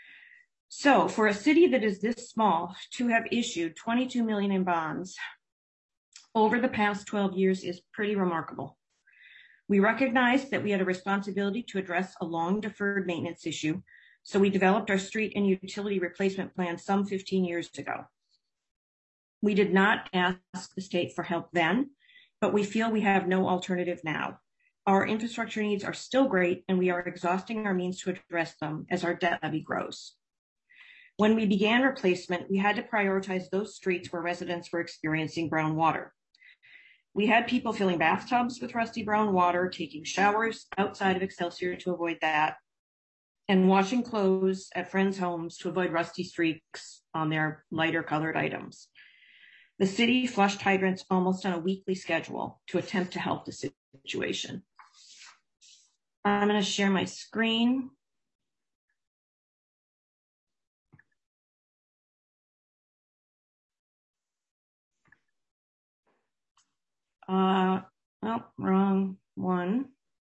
So for a city that is this small, to have issued twenty-two million dollars in bonds over the past twelve years is pretty remarkable. We recognized that we had a responsibility to address a long deferred maintenance issue, so we developed our street and utility replacement plan some fifteen years ago. We did not ask the state for help then, but we feel we have no alternative now. Our infrastructure needs are still great, and we are exhausting our means to address them as our debt levy grows. When we began replacement, we had to prioritize those streets where residents were experiencing brown water. We had people filling bathtubs with rusty brown water, taking showers outside of Excelsior to avoid that, and washing clothes at friends' homes to avoid rusty streaks on their lighter colored items. The city flushed hydrants almost on a weekly schedule to attempt to help the situation. I'm going to share my screen. Uh, oh, wrong one.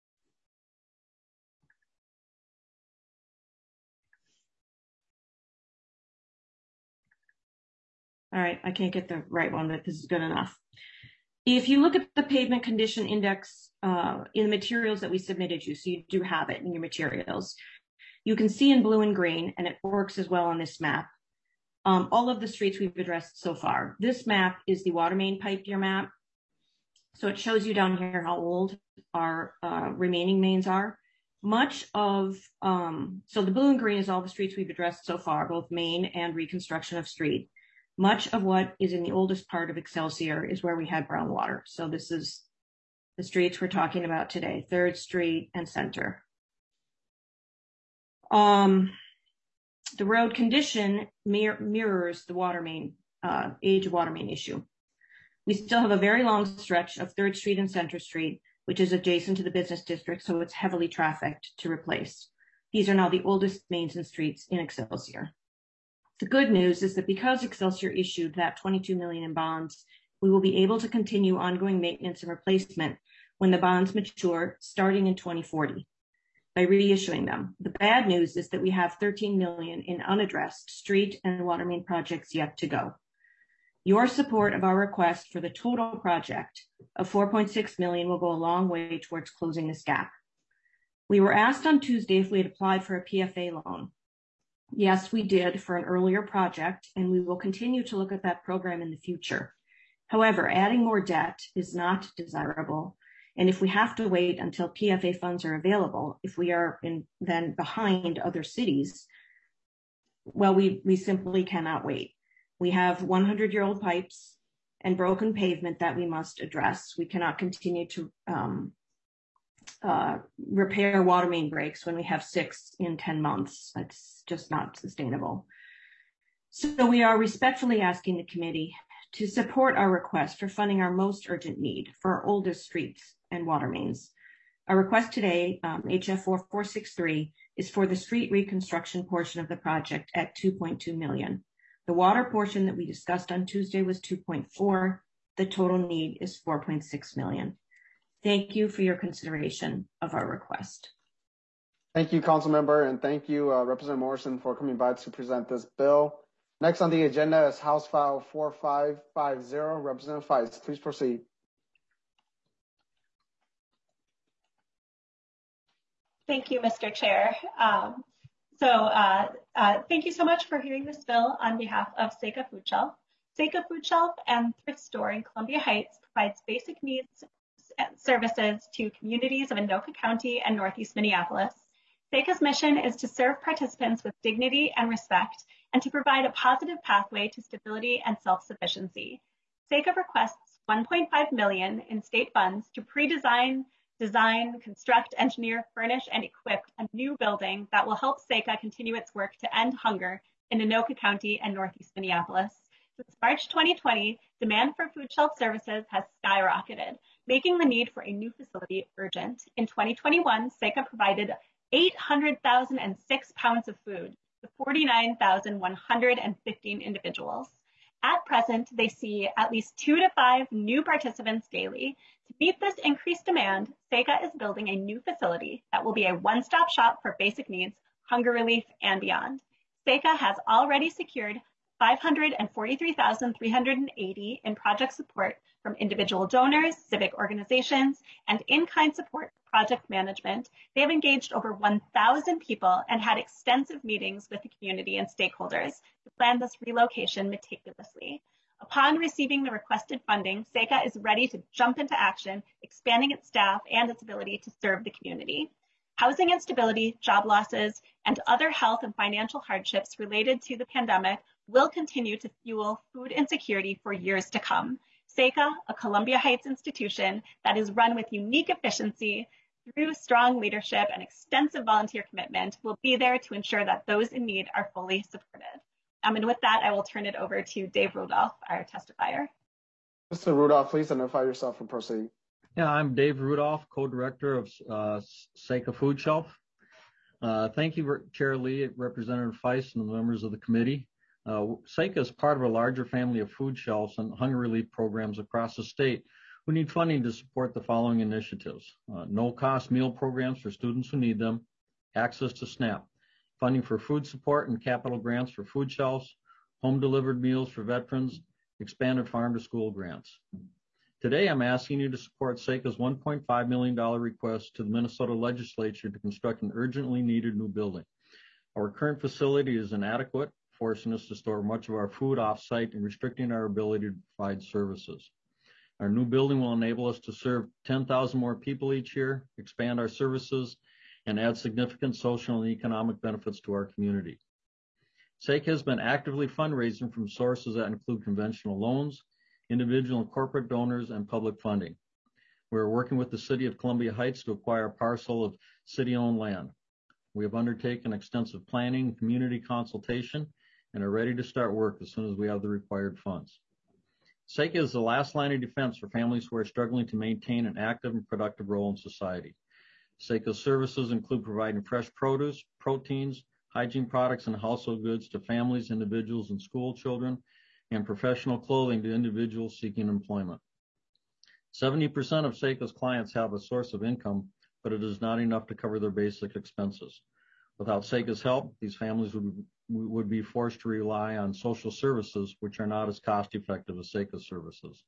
All right, I can't get the right one, but this is good enough. If you look at the pavement condition index uh, in the materials that we submitted you, so you do have it in your materials, you can see in blue and green, and it works as well on this map, um, all of the streets we've addressed so far. This map is the water main pipe year map. So it shows you down here how old our uh, remaining mains are. Much of, um, so the blue and green is all the streets we've addressed so far, both main and reconstruction of street. Much of what is in the oldest part of Excelsior is where we had brown water. So this is the streets we're talking about today, third Street and Center. Um, the road condition mir mirrors the water main, uh, age of water main issue. We still have a very long stretch of third Street and Center Street, which is adjacent to the business district, so it's heavily trafficked to replace. These are now the oldest mains and streets in Excelsior. The good news is that because Excelsior issued that twenty-two million dollars in bonds, we will be able to continue ongoing maintenance and replacement when the bonds mature starting in twenty forty by reissuing them. The bad news is that we have thirteen million dollars in unaddressed street and water main projects yet to go. Your support of our request for the total project of four point six million dollars will go a long way towards closing this gap. We were asked on Tuesday if we had applied for a P F A loan. Yes, we did for an earlier project, and we will continue to look at that program in the future. However, adding more debt is not desirable. And if we have to wait until P F A funds are available, if we are in, then behind other cities, well, we, we simply cannot wait. We have hundred-year-old pipes and broken pavement that we must address. We cannot continue to um, uh, repair water main breaks when we have six in ten months. That's just not sustainable. So we are respectfully asking the committee to support our request for funding our most urgent need for our oldest streets and water mains. Our request today, um, H F four four six three, is for the street reconstruction portion of the project at two point two million dollars. The water portion that we discussed on Tuesday was two point four. The total need is four point six million dollars. Thank you for your consideration of our request. Thank you, Council Member, and thank you, uh, Representative Morrison, for coming by to present this bill. Next on the agenda is House File four five five zero. Representative Feist, please proceed. Thank you, Mister Chair. Um, so uh, uh, thank you so much for hearing this bill on behalf of SECA Food Shelf. SECA Food Shelf and Thrift Store in Columbia Heights provides basic needs services to communities of Anoka County and Northeast Minneapolis. SECA's mission is to serve participants with dignity and respect and to provide a positive pathway to stability and self-sufficiency. SECA requests one point five million dollars in state funds to pre-design, design, construct, engineer, furnish, and equip a new building that will help SECA continue its work to end hunger in Anoka County and Northeast Minneapolis. Since March twenty twenty, demand for food shelf services has skyrocketed, making the need for a new facility urgent. In twenty twenty-one, SECA provided eight hundred thousand six pounds of food to forty-nine thousand one hundred fifteen individuals. At present, they see at least two to five new participants daily. To meet this increased demand, SECA is building a new facility that will be a one-stop shop for basic needs, hunger relief, and beyond. SECA has already secured five hundred forty-three thousand three hundred eighty in project support from individual donors, civic organizations, and in-kind support for project management. They have engaged over one thousand people and had extensive meetings with the community and stakeholders to plan this relocation meticulously. Upon receiving the requested funding, SECA is ready to jump into action, expanding its staff and its ability to serve the community. Housing instability, job losses, and other health and financial hardships related to the pandemic will continue to fuel food insecurity for years to come. SECA, a Columbia Heights institution that is run with unique efficiency through strong leadership and extensive volunteer commitment, will be there to ensure that those in need are fully supported. Um, and with that, I will turn it over to Dave Rudolph, our testifier. Mister Rudolph, please identify yourself and proceed. Yeah, I'm Dave Rudolph, co-director of uh, SECA Food Shelf. Uh, thank you, Chair Lee, Representative Feist, and the members of the committee. Uh, SECA is part of a larger family of food shelves and hunger relief programs across the state who need funding to support the following initiatives. Uh, no-cost meal programs for students who need them, access to SNAP, funding for food support and capital grants for food shelves, home-delivered meals for veterans, expanded farm-to-school grants. Today, I'm asking you to support SECA's one point five million dollars request to the Minnesota legislature to construct an urgently needed new building. Our current facility is inadequate, forcing us to store much of our food off-site and restricting our ability to provide services. Our new building will enable us to serve ten thousand more people each year, expand our services, and add significant social and economic benefits to our community. SECA has been actively fundraising from sources that include conventional loans, individual and corporate donors, and public funding. We're working with the City of Columbia Heights to acquire a parcel of city-owned land. We have undertaken extensive planning and community consultation and are ready to start work as soon as we have the required funds. SECA is the last line of defense for families who are struggling to maintain an active and productive role in society. SECA's services include providing fresh produce, proteins, hygiene products, and household goods to families, individuals, and school children, and professional clothing to individuals seeking employment. seventy percent of SECA's clients have a source of income, but it is not enough to cover their basic expenses. Without SECA's help, these families would, would be forced to rely on social services, which are not as cost-effective as SECA's services.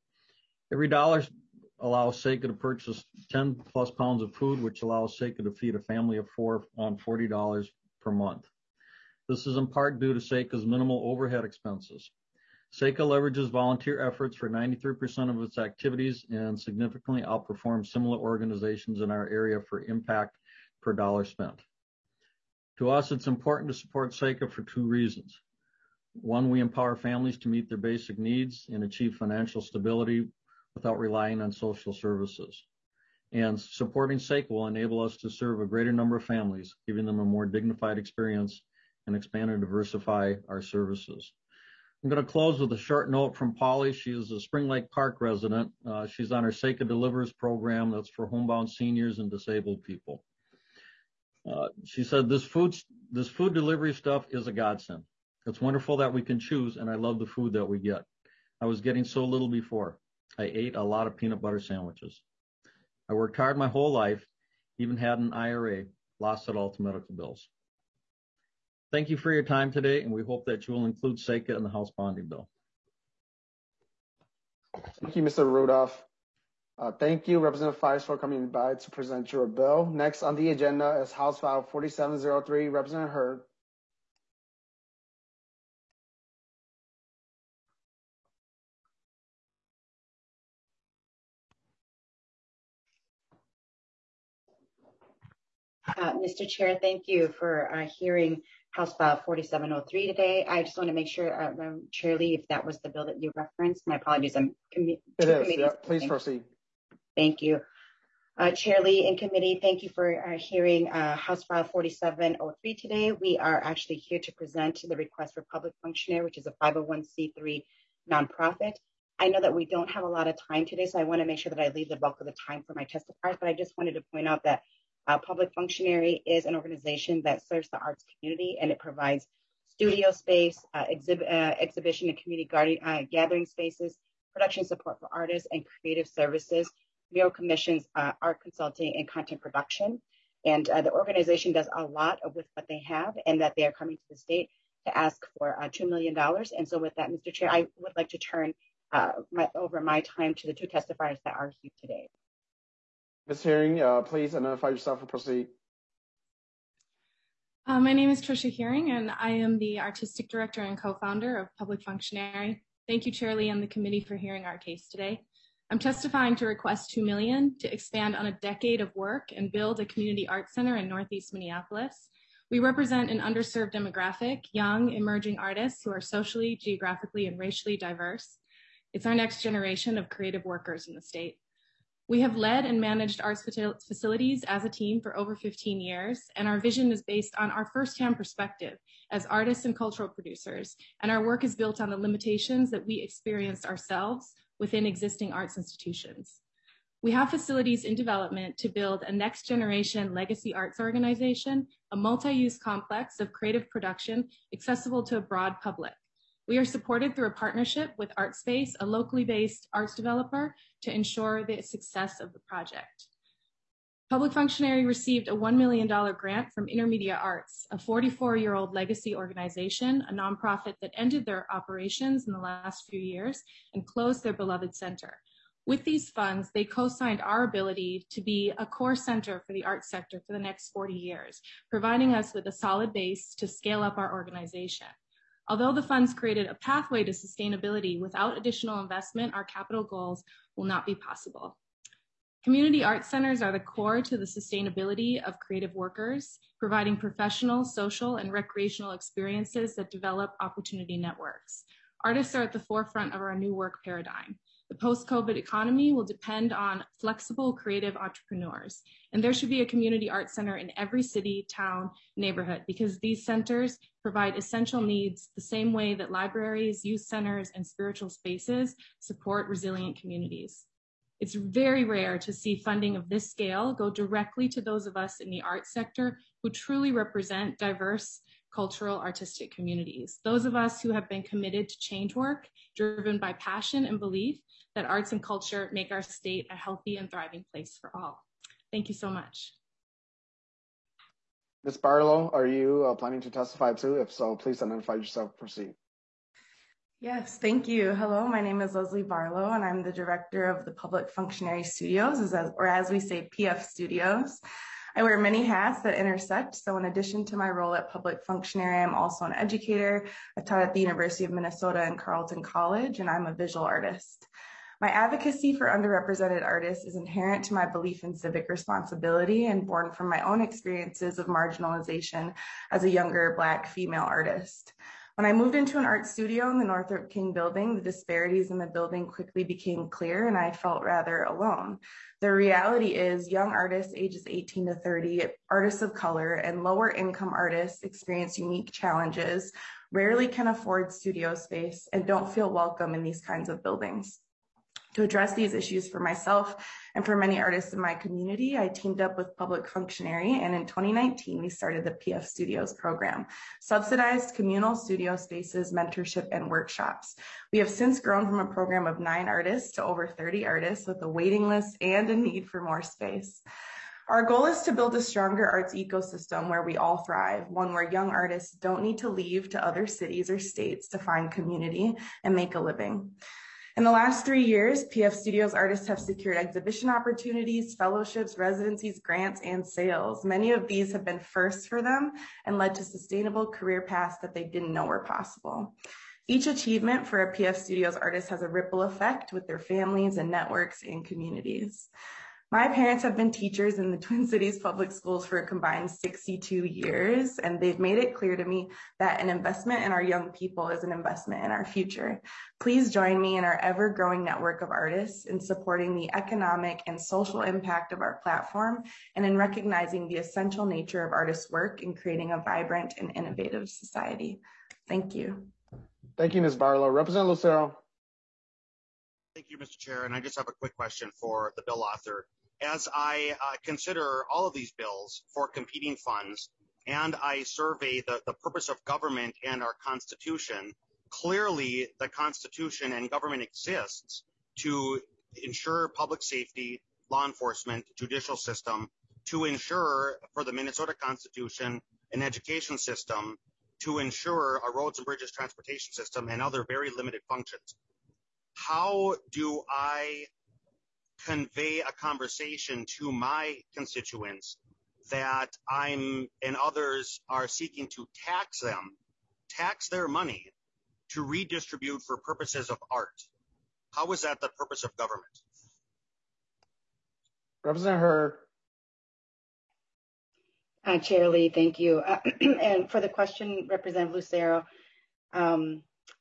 Every dollar allows SECA to purchase ten plus pounds of food, which allows SECA to feed a family of four on forty dollars per month. This is in part due to SACA's minimal overhead expenses. SACA leverages volunteer efforts for ninety-three percent of its activities and significantly outperforms similar organizations in our area for impact per dollar spent. To us, it's important to support SACA for two reasons. One, we empower families to meet their basic needs and achieve financial stability without relying on social services. And supporting SACA will enable us to serve a greater number of families, giving them a more dignified experience and expand and diversify our services. I'm going to close with a short note from Polly. She is a Spring Lake Park resident. Uh, she's on our SACA Delivers program that's for homebound seniors and disabled people. Uh, she said, this food, this food delivery stuff is a godsend. It's wonderful that we can choose, and I love the food that we get. I was getting so little before. I ate a lot of peanut butter sandwiches. I worked hard my whole life, even had an I R A, lost it all to medical bills. Thank you for your time today, and we hope that you will include SACA in the House bonding bill. Thank you, Mister Rudolph. Uh, thank you, Representative Fires, for coming by to present your bill. Next on the agenda is House File forty-seven oh three, Representative Hurd. Uh, Mister Chair, thank you for uh, hearing House File forty-seven oh three today. I just want to make sure, uh, um, Chair Lee, if that was the bill that you referenced. My apologies. I'm commi- It is. Yeah, please proceed. Thank you. Uh, Chair Lee and committee, thank you for uh, hearing uh, House File forty-seven oh three today. We are actually here to present the request for public functionary, which is a five oh one c three nonprofit. I know that we don't have a lot of time today, so I want to make sure that I leave the bulk of the time for my testifiers, but I just wanted to point out that Uh, Public Functionary is an organization that serves the arts community, and it provides studio space, uh, exhib uh, exhibition and community guarding, uh, gathering spaces, production support for artists, and creative services, mural commissions, uh, art consulting, and content production. And uh, the organization does a lot of with what they have, and that they are coming to the state to ask for uh, two million dollars. And so with that, Mister Chair, I would like to turn uh, my, over my time to the two testifiers that are here today. Miz Hearing, uh, please identify yourself and proceed. Uh, my name is Trisha Hearing, and I am the Artistic Director and Co-Founder of Public Functionary. Thank you, Chair Lee, and the committee for hearing our case today. I'm testifying to request two million dollars to expand on a decade of work and build a community arts center in Northeast Minneapolis. We represent an underserved demographic, young, emerging artists who are socially, geographically, and racially diverse. It's our next generation of creative workers in the state. We have led and managed arts facilities as a team for over fifteen years, and our vision is based on our firsthand perspective as artists and cultural producers, and our work is built on the limitations that we experienced ourselves within existing arts institutions. We have facilities in development to build a next generation legacy arts organization, a multi-use complex of creative production accessible to a broad public. We are supported through a partnership with ArtSpace, a locally based arts developer, to ensure the success of the project. Public Functionary received a one million dollars grant from Intermedia Arts, a forty-four-year-old legacy organization, a nonprofit that ended their operations in the last few years and closed their beloved center. With these funds, they co-signed our ability to be a core center for the arts sector for the next forty years, providing us with a solid base to scale up our organization. Although the funds created a pathway to sustainability, without additional investment, our capital goals will not be possible. Community arts centers are the core to the sustainability of creative workers, providing professional, social, and recreational experiences that develop opportunity networks. Artists are at the forefront of our new work paradigm. The post-COVID economy will depend on flexible, creative entrepreneurs. And there should be a community arts center in every city, town, neighborhood, because these centers provide essential needs the same way that libraries, youth centers, and spiritual spaces support resilient communities. It's very rare to see funding of this scale go directly to those of us in the arts sector who truly represent diverse cultural, artistic communities. Those of us who have been committed to change work, driven by passion and belief that arts and culture make our state a healthy and thriving place for all. Thank you so much. Miz Barlow, are you uh, planning to testify too? If so, please identify yourself. Proceed. Yes, thank you. Hello, my name is Leslie Barlow, and I'm the director of the Public Functionary Studios, or as we say, P F Studios. I wear many hats that intersect. So in addition to my role at public functionary, I'm also an educator. I taught at the University of Minnesota and Carleton College, and I'm a visual artist. My advocacy for underrepresented artists is inherent to my belief in civic responsibility and born from my own experiences of marginalization as a younger Black female artist. When I moved into an art studio in the Northrop King building, the disparities in the building quickly became clear and I felt rather alone. The reality is young artists ages eighteen to thirty, artists of color, and lower income artists experience unique challenges, rarely can afford studio space, and don't feel welcome in these kinds of buildings. To address these issues for myself and for many artists in my community, I teamed up with Public Functionary, and in twenty nineteen, we started the P F Studios program, subsidized communal studio spaces, mentorship, and workshops. We have since grown from a program of nine artists to over thirty artists with a waiting list and a need for more space. Our goal is to build a stronger arts ecosystem where we all thrive, one where young artists don't need to leave to other cities or states to find community and make a living. In the last three years, P F Studios artists have secured exhibition opportunities, fellowships, residencies, grants, and sales. Many of these have been firsts for them and led to sustainable career paths that they didn't know were possible. Each achievement for a P F Studios artist has a ripple effect with their families and networks and communities. My parents have been teachers in the Twin Cities public schools for a combined sixty-two years, and they've made it clear to me that an investment in our young people is an investment in our future. Please join me in our ever-growing network of artists in supporting the economic and social impact of our platform and in recognizing the essential nature of artists' work in creating a vibrant and innovative society. Thank you. Thank you, Miz Barlow. Representative Lucero. Thank you, Mister Chair, and I just have a quick question for the bill author. As I uh, consider all of these bills for competing funds and I survey the, the purpose of government and our Constitution, clearly the Constitution and government exists to ensure public safety, law enforcement, judicial system, to ensure for the Minnesota Constitution an education system, to ensure a roads and bridges transportation system, and other very limited functions. How do I convey a conversation to my constituents that I'm and others are seeking to tax them, tax their money to redistribute for purposes of art? How is that the purpose of government? Representative Hurd. Uh, Chair Lee, thank you. Uh, and for the question, Representative Lucero, um,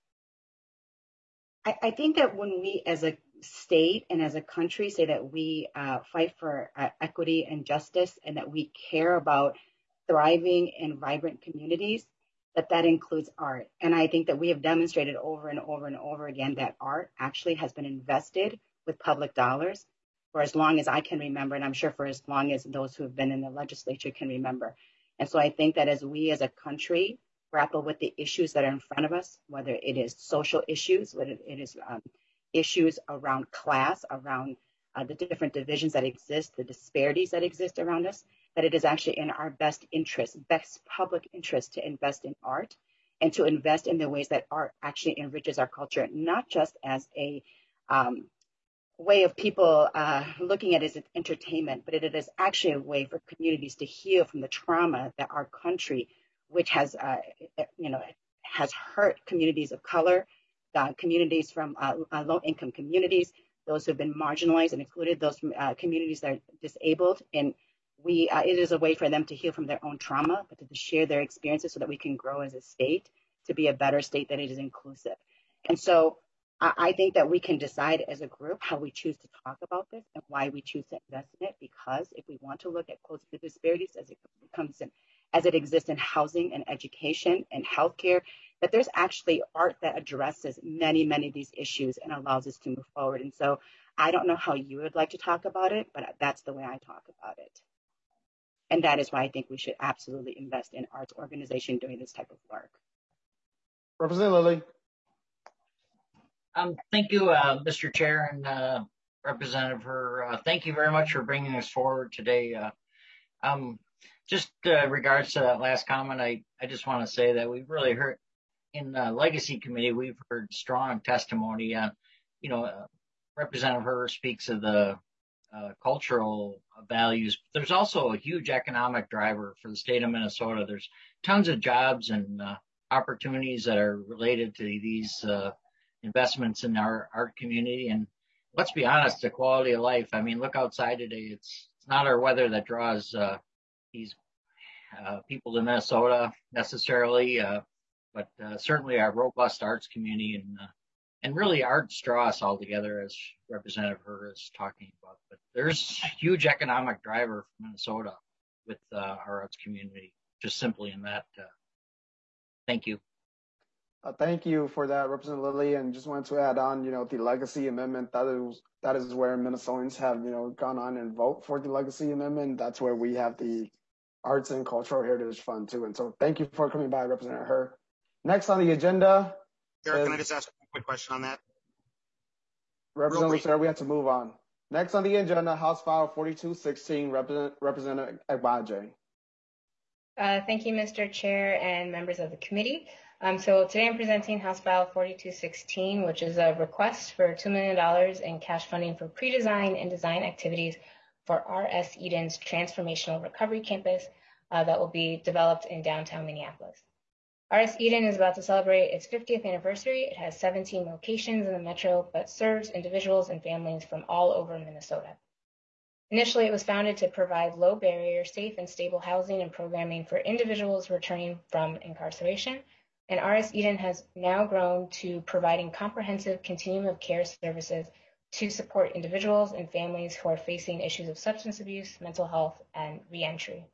I, I think that when we as a state and as a country say that we uh, fight for uh, equity and justice and that we care about thriving and vibrant communities, that that includes art. And I think that we have demonstrated over and over and over again that art actually has been invested with public dollars for as long as I can remember, and I'm sure for as long as those who have been in the legislature can remember. And so I think that as we as a country grapple with the issues that are in front of us, whether it is social issues, whether it is um, issues around class, around uh, the different divisions that exist, the disparities that exist around us, that it is actually in our best interest, best public interest to invest in art and to invest in the ways that art actually enriches our culture, not just as a um, way of people uh, looking at it as entertainment, but it is actually a way for communities to heal from the trauma that our country, which has, uh, you know, has hurt communities of color, uh, communities from uh, uh, low-income communities, those who have been marginalized and included, those from uh, communities that are disabled. And we, uh, it is a way for them to heal from their own trauma, but to share their experiences so that we can grow as a state to be a better state that it is inclusive. And so I, I think that we can decide as a group how we choose to talk about this and why we choose to invest in it, because if we want to look at closing the disparities as it comes in, as it exists in housing and education and healthcare, that there's actually art that addresses many, many of these issues and allows us to move forward. And so I don't know how you would like to talk about it, but that's the way I talk about it. And that is why I think we should absolutely invest in arts organization doing this type of work. Representative Lilly. Um, thank you, uh, Mister Chair and uh, Representative Hur. Uh, thank you very much for bringing this forward today. Uh, um, just uh, regards to that last comment, I, I just want to say that we've really heard in the Legacy Committee, we've heard strong testimony. Uh, you know, uh, Representative Hur speaks of the uh, cultural values. There's also a huge economic driver for the state of Minnesota. There's tons of jobs and uh, opportunities that are related to these uh, investments in our art community. And let's be honest, the quality of life. I mean, look outside today. It's it's not our weather that draws uh, these uh, people to Minnesota necessarily, uh, but uh, certainly our robust arts community and uh, and really arts draw us all together, as Representative Herr is talking about. But there's a huge economic driver for Minnesota with uh, our arts community, just simply in that. Uh, thank you. Uh, thank you for that, Representative Lilly, and just wanted to add on, you know, the legacy amendment. That is that is where Minnesotans have, you know, gone on and vote for the legacy amendment. That's where we have the Arts and Cultural Heritage Fund too. And so, thank you for coming by, Representative Herr. Next on the agenda. Chair, is, can I just ask a quick question on that? Representative Lucero, we have to move on. Next on the agenda, House File forty-two sixteen, Represent, Representative Agbaje. Uh, thank you, Mister Chair and members of the committee. Um, so today I'm presenting House File forty-two sixteen, which is a request for two million dollars in cash funding for pre-design and design activities for R S Eden's Transformational Recovery Campus uh, that will be developed in downtown Minneapolis. R S Eden is about to celebrate its fiftieth anniversary. It has seventeen locations in the metro, but serves individuals and families from all over Minnesota. Initially, it was founded to provide low barrier, safe and stable housing and programming for individuals returning from incarceration. And R S Eden has now grown to providing comprehensive continuum of care services to support individuals and families who are facing issues of substance abuse, mental health, and reentry.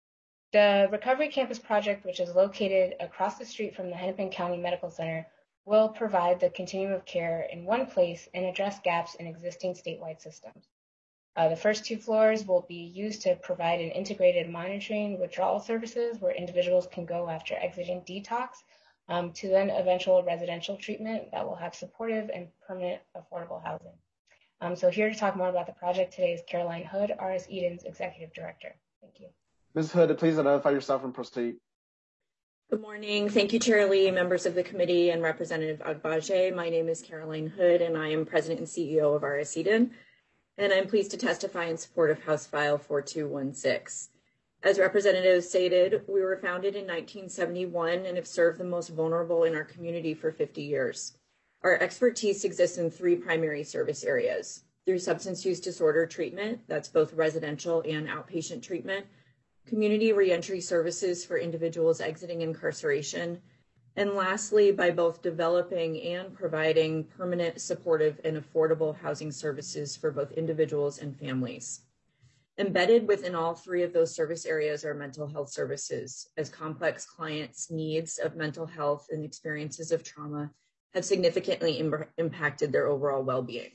The Recovery Campus project, which is located across the street from the Hennepin County Medical Center, will provide the continuum of care in one place and address gaps in existing statewide systems. Uh, the first two floors will be used to provide an integrated monitoring withdrawal services where individuals can go after exiting detox um, to then eventual residential treatment that will have supportive and permanent affordable housing. Um, so here to talk more about the project today is Caroline Hood, R S Eden's Executive Director. Thank you. Miz Hood, please identify yourself and proceed. Good morning. Thank you, Chair Lee, members of the committee, and Representative Agbaje. My name is Caroline Hood, and I am President and C E O of R S Eden, and I'm pleased to testify in support of House File forty-two sixteen. As Representative stated, we were founded in nineteen seventy-one and have served the most vulnerable in our community for fifty years. Our expertise exists in three primary service areas: through substance use disorder treatment, that's both residential and outpatient treatment; community reentry services for individuals exiting incarceration; and lastly, by both developing and providing permanent, supportive, and affordable housing services for both individuals and families. Embedded within all three of those service areas are mental health services, as complex clients' needs of mental health and experiences of trauma have significantly im- impacted their overall well-being.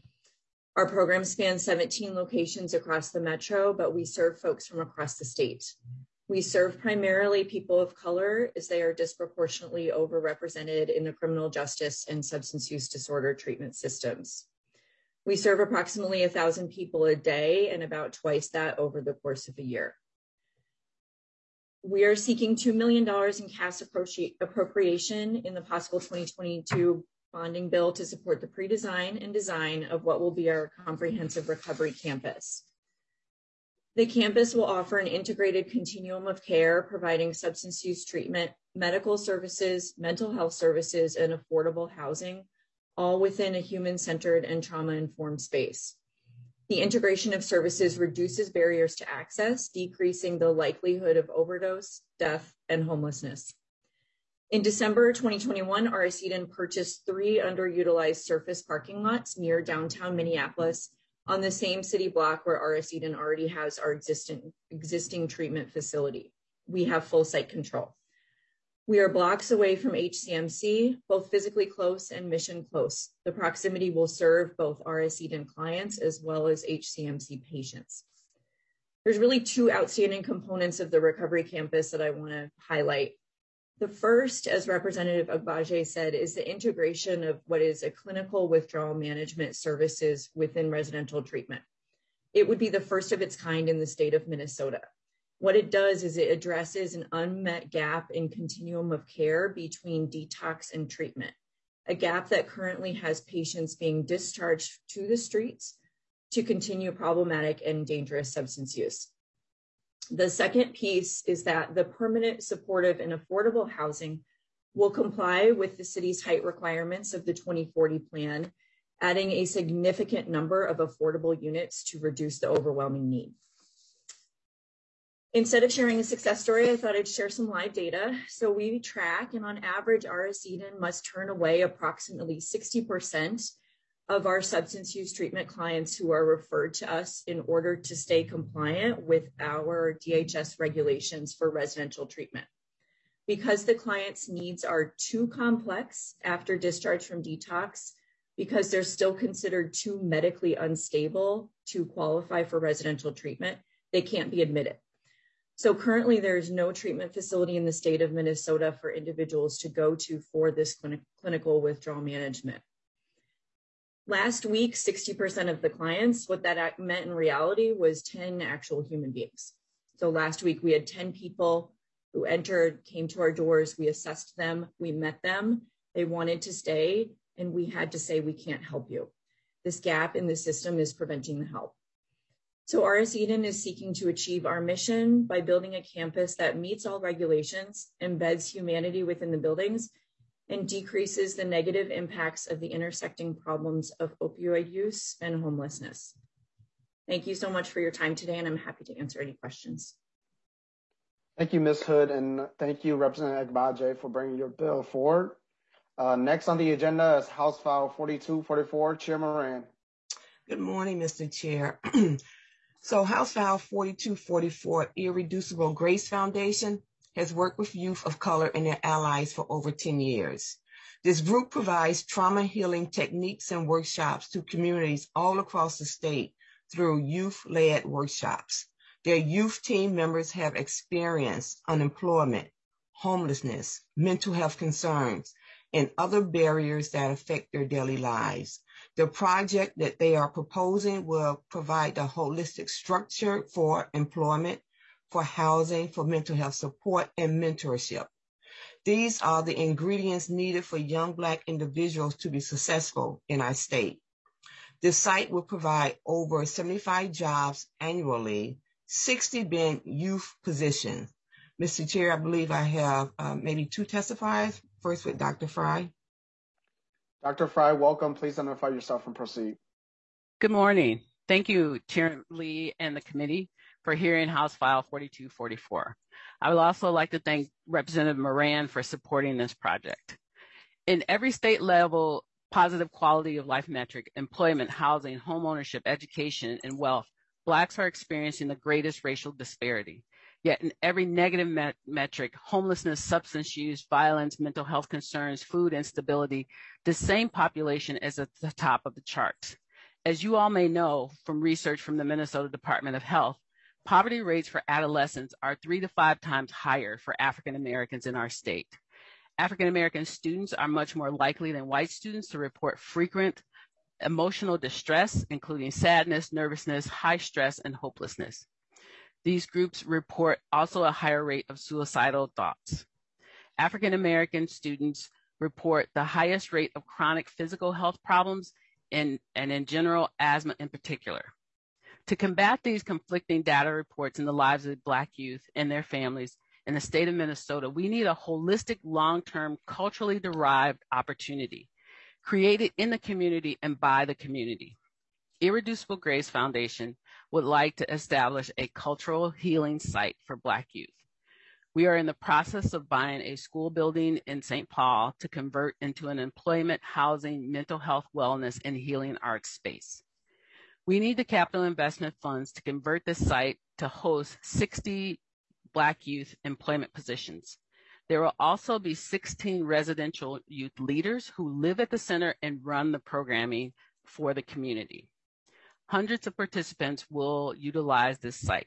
Our program spans seventeen locations across the metro, but we serve folks from across the state. We serve primarily people of color, as they are disproportionately overrepresented in the criminal justice and substance use disorder treatment systems. We serve approximately one thousand people a day and about twice that over the course of a year. We are seeking two million dollars in cash appropriation in the possible twenty twenty-two bonding bill to support the pre-design and design of what will be our comprehensive recovery campus. The campus will offer an integrated continuum of care, providing substance use treatment, medical services, mental health services, and affordable housing, all within a human-centered and trauma-informed space. The integration of services reduces barriers to access, decreasing the likelihood of overdose, death, and homelessness. In December twenty twenty-one, R S Eden purchased three underutilized surface parking lots near downtown Minneapolis on the same city block where R S Eden already has our existing, existing treatment facility. We have full site control. We are blocks away from H C M C, both physically close and mission close. The proximity will serve both R S Eden clients as well as H C M C patients. There's really two outstanding components of the recovery campus that I want to highlight. The first, as Representative Agbaje said, is the integration of what is a clinical withdrawal management services within residential treatment. It would be the first of its kind in the state of Minnesota. What it does is it addresses an unmet gap in continuum of care between detox and treatment, a gap that currently has patients being discharged to the streets to continue problematic and dangerous substance use. The second piece is that the permanent, supportive, and affordable housing will comply with the city's height requirements of the twenty forty plan, adding a significant number of affordable units to reduce the overwhelming need. Instead of sharing a success story, I thought I'd share some live data. So we track, and on average, R S Eden must turn away approximately sixty percent of our substance use treatment clients who are referred to us in order to stay compliant with our D H S regulations for residential treatment. Because the client's needs are too complex after discharge from detox, because they're still considered too medically unstable to qualify for residential treatment, they can't be admitted. So currently there's no treatment facility in the state of Minnesota for individuals to go to for this clinic, clinical withdrawal management. Last week, sixty percent of the clients, what that meant in reality was ten actual human beings. So last week we had ten people who entered, came to our doors, we assessed them, we met them, they wanted to stay, and we had to say, we can't help you. This gap in the system is preventing the help. So R S Eden is seeking to achieve our mission by building a campus that meets all regulations, embeds humanity within the buildings, and decreases the negative impacts of the intersecting problems of opioid use and homelessness. Thank you so much for your time today, and I'm happy to answer any questions. Thank you, Miz Hood, and thank you, Representative Agbaje, for bringing your bill forward. Uh, next on the agenda is House File forty-two forty-four. Chair Moran. Good morning, Mister Chair. So House File forty-two forty-four, Irreducible Grace Foundation, has worked with youth of color and their allies for over ten years. This group provides trauma healing techniques and workshops to communities all across the state through youth-led workshops. Their youth team members have experienced unemployment, homelessness, mental health concerns, and other barriers that affect their daily lives. The project that they are proposing will provide a holistic structure for employment, for housing, for mental health support, and mentorship. These are the ingredients needed for young Black individuals to be successful in our state. This site will provide over seventy-five jobs annually, sixty being youth positions. Mister Chair, I believe I have uh, maybe two testifiers. First with Doctor Fry. Doctor Fry, welcome. Please identify yourself and proceed. Good morning. Thank you, Chair Lee and the committee for hearing House File forty-two forty-four. I would also like to thank Representative Moran for supporting this project. In every state level, positive quality of life metric, employment, housing, home ownership, education, and wealth, Blacks are experiencing the greatest racial disparity. Yet in every negative met metric, homelessness, substance use, violence, mental health concerns, food instability, the same population is at the top of the charts. As you all may know from research from the Minnesota Department of Health, poverty rates for adolescents are three to five times higher for African Americans in our state. African American students are much more likely than white students to report frequent emotional distress, including sadness, nervousness, high stress, and hopelessness. These groups report also a higher rate of suicidal thoughts. African American students report the highest rate of chronic physical health problems and, and in general, asthma in particular. To combat these conflicting data reports in the lives of Black youth and their families in the state of Minnesota, we need a holistic, long-term, culturally derived opportunity created in the community and by the community. Irreducible Grace Foundation would like to establish a cultural healing site for Black youth. We are in the process of buying a school building in Saint Paul to convert into an employment, housing, mental health, wellness, and healing arts space. We need the capital investment funds to convert this site to host sixty Black youth employment positions. There will also be sixteen residential youth leaders who live at the center and run the programming for the community. Hundreds of participants will utilize this site.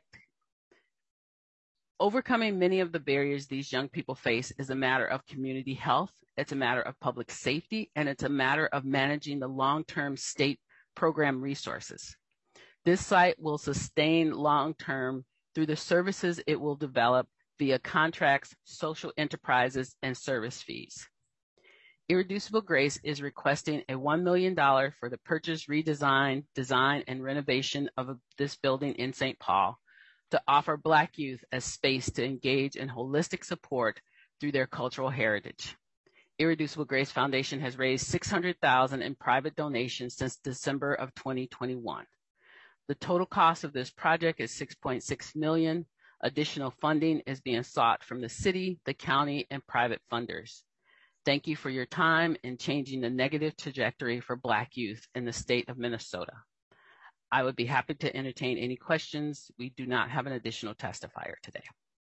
Overcoming many of the barriers these young people face is a matter of community health, it's a matter of public safety, and it's a matter of managing the long-term state program resources. This site will sustain long-term through the services it will develop via contracts, social enterprises, and service fees. Irreducible Grace is requesting a one million dollars for the purchase, redesign, design, and renovation of this building in Saint Paul to offer Black youth a space to engage in holistic support through their cultural heritage. Irreducible Grace Foundation has raised six hundred thousand dollars in private donations since December of twenty twenty-one. The total cost of this project is six point six million dollars. Additional funding is being sought from the city, the county, and private funders. Thank you for your time in changing the negative trajectory for Black youth in the state of Minnesota. I would be happy to entertain any questions. We do not have an additional testifier today.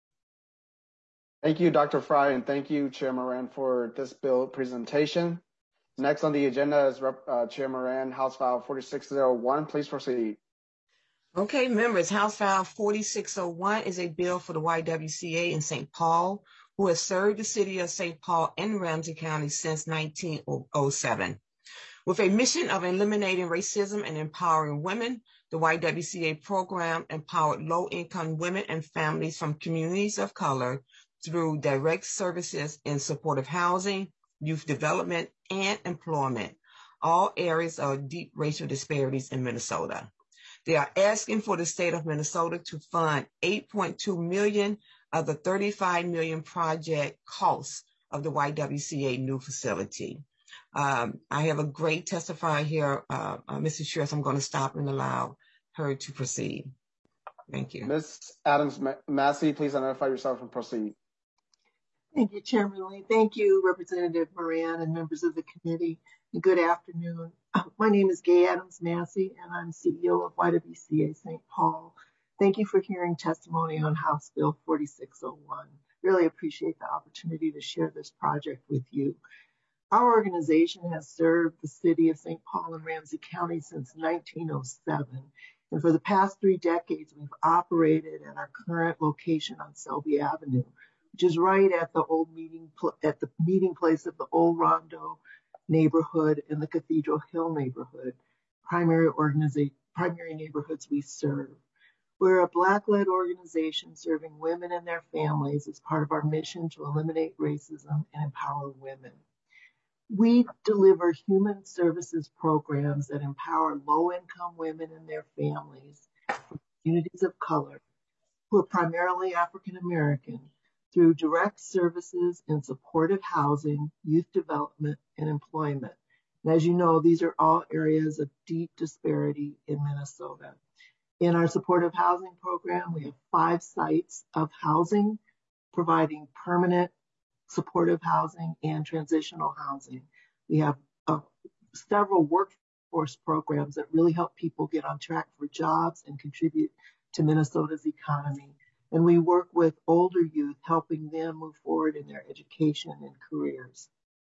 Thank you, Doctor Fry, and thank you, Chair Moran, for this bill presentation. Next on the agenda is Rep, uh, Chair Moran, House File forty-six oh one. Please proceed. Okay, members, House File forty-six oh one is a bill for the Y W C A in Saint Paul, who has served the city of Saint Paul and Ramsey County since nineteen oh seven. With a mission of eliminating racism and empowering women, the Y W C A program empowered low-income women and families from communities of color through direct services in supportive housing, youth development, and employment, all areas of deep racial disparities in Minnesota. They are asking for the state of Minnesota to fund eight point two million dollars of the thirty-five million dollars project costs of the Y W C A new facility. Um, I have a great testifier here, uh, uh, Missus Chair, so I'm going to stop and allow her to proceed. Thank you. Miz Adams Massey, please identify yourself and proceed. Thank you, Chairman Lee. Thank you, Representative Moran and members of the committee. And good afternoon. My name is Gay Adams Massey, and I'm C E O of Y W C A Saint Paul. Thank you for hearing testimony on House Bill forty-six oh one. Really appreciate the opportunity to share this project with you. Our organization has served the city of Saint Paul and Ramsey County since nineteen oh seven. And for the past three decades, we've operated at our current location on Selby Avenue, which is right at the old meeting at the meeting place of the Old Rondo neighborhood and the Cathedral Hill neighborhood, primary organization, primary neighborhoods we serve. We're a Black-led organization serving women and their families as part of our mission to eliminate racism and empower women. We deliver human services programs that empower low-income women and their families from communities of color who are primarily African American through direct services in supportive housing, youth development, and employment. And as you know, these are all areas of deep disparity in Minnesota. In our supportive housing program, we have five sites of housing, providing permanent supportive housing and transitional housing. We have uh, several workforce programs that really help people get on track for jobs and contribute to Minnesota's economy. And we work with older youth, helping them move forward in their education and careers.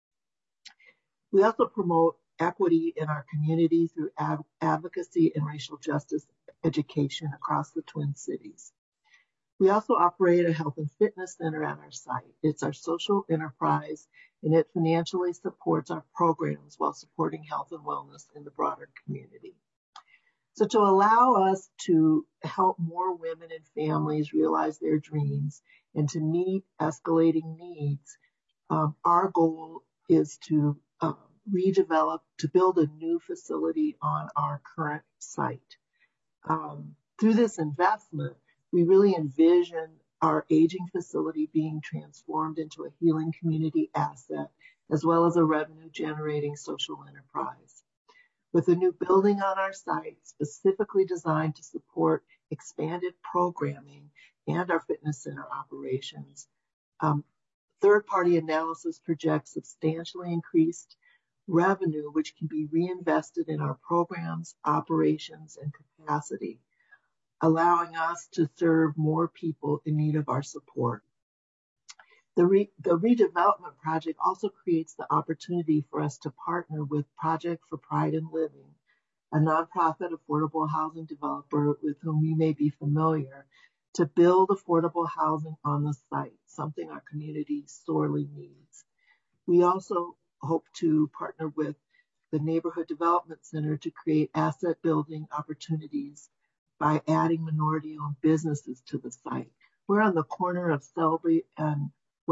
We also promote equity in our community through ad- advocacy and racial justice education across the Twin Cities. We also operate a health and fitness center at our site. It's our social enterprise, and it financially supports our programs while supporting health and wellness in the broader community. So to allow us to help more women and families realize their dreams and to meet escalating needs, um, our goal is to uh, redevelop, to build a new facility on our current site. Um, through this investment, we really envision our aging facility being transformed into a healing community asset, as well as a revenue-generating social enterprise. With a new building on our site specifically designed to support expanded programming and our fitness center operations, um, third-party analysis projects substantially increased revenue, which can be reinvested in our programs, operations, and capacity, allowing us to serve more people in need of our support. The, re- the redevelopment project also creates the opportunity for us to partner with Project for Pride in Living, a nonprofit affordable housing developer with whom you may be familiar, to build affordable housing on the site, something our community sorely needs. We also hope to partner with the Neighborhood Development Center to create asset building opportunities by adding minority-owned businesses to the site. We're on the corner of Selby and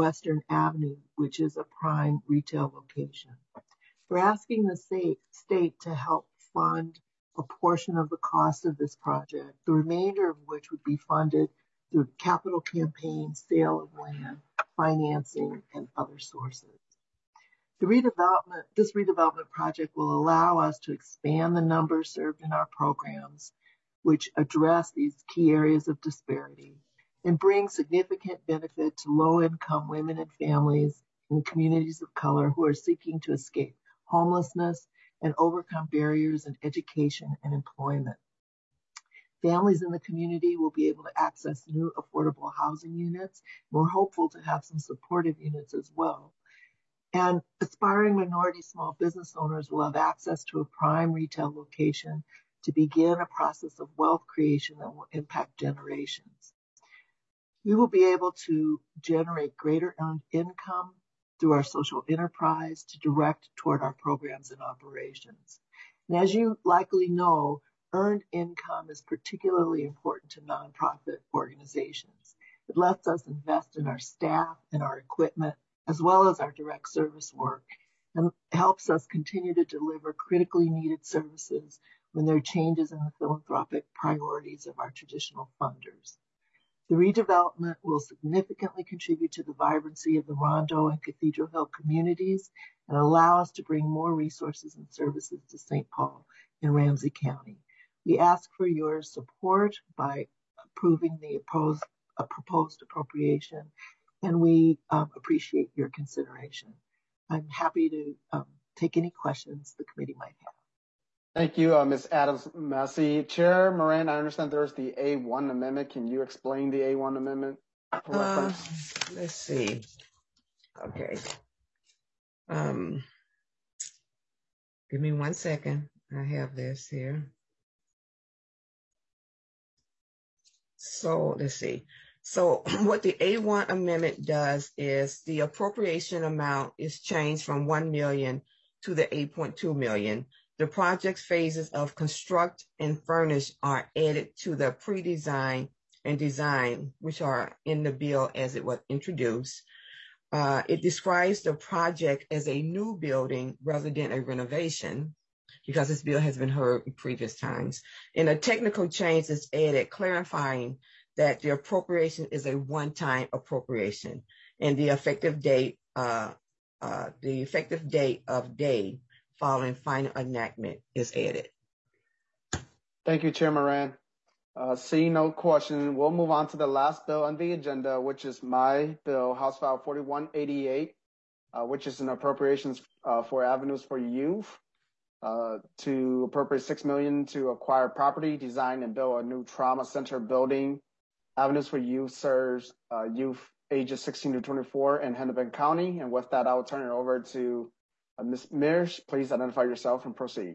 Western Avenue, which is a prime retail location. We're asking the state, state to help fund a portion of the cost of this project, the remainder of which would be funded through capital campaigns, sale of land, financing, and other sources. The redevelopment, this redevelopment project will allow us to expand the numbers served in our programs, which address these key areas of disparity, and bring significant benefit to low-income women and families in communities of color who are seeking to escape homelessness and overcome barriers in education and employment. Families in the community will be able to access new affordable housing units. We're hopeful to have some supportive units as well. And aspiring minority small business owners will have access to a prime retail location to begin a process of wealth creation that will impact generations. We will be able to generate greater earned income through our social enterprise to direct toward our programs and operations. And as you likely know, earned income is particularly important to nonprofit organizations. It lets us invest in our staff and our equipment, as well as our direct service work, and helps us continue to deliver critically needed services when there are changes in the philanthropic priorities of our traditional funders. The redevelopment will significantly contribute to the vibrancy of the Rondo and Cathedral Hill communities and allow us to bring more resources and services to Saint Paul and Ramsey County. We ask for your support by approving the opposed, uh, proposed appropriation, and we um, appreciate your consideration. I'm happy to um, take any questions the committee might have. Thank you, uh, Miz Adams-Massey. Chair Moran, I understand there's the A one amendment. Can you explain the A one amendment for uh, reference? Let's see. Okay. Um, give me one second. I have this here. So let's see. So what the A one amendment does is the appropriation amount is changed from one million dollars to the eight point two million dollars. The project phases of construct and furnish are added to the pre-design and design, which are in the bill as it was introduced. Uh, it describes the project as a new building rather than a renovation, because this bill has been heard in previous times. And a technical change is added, clarifying that the appropriation is a one-time appropriation, and the effective date, uh, uh, the effective date of day following final enactment is added. Thank you, Chair Moran. Uh, seeing no question, we'll move on to the last bill on the agenda, which is my bill, House File forty-one eighty-eight, uh, which is an appropriations uh, for Avenues for Youth uh, to appropriate six million dollars to acquire property, design, and build a new trauma center building. Avenues for Youth serves uh, youth ages sixteen to twenty-four in Hennepin County. And with that, I will turn it over to uh, Miz Mears. Please identify yourself and proceed.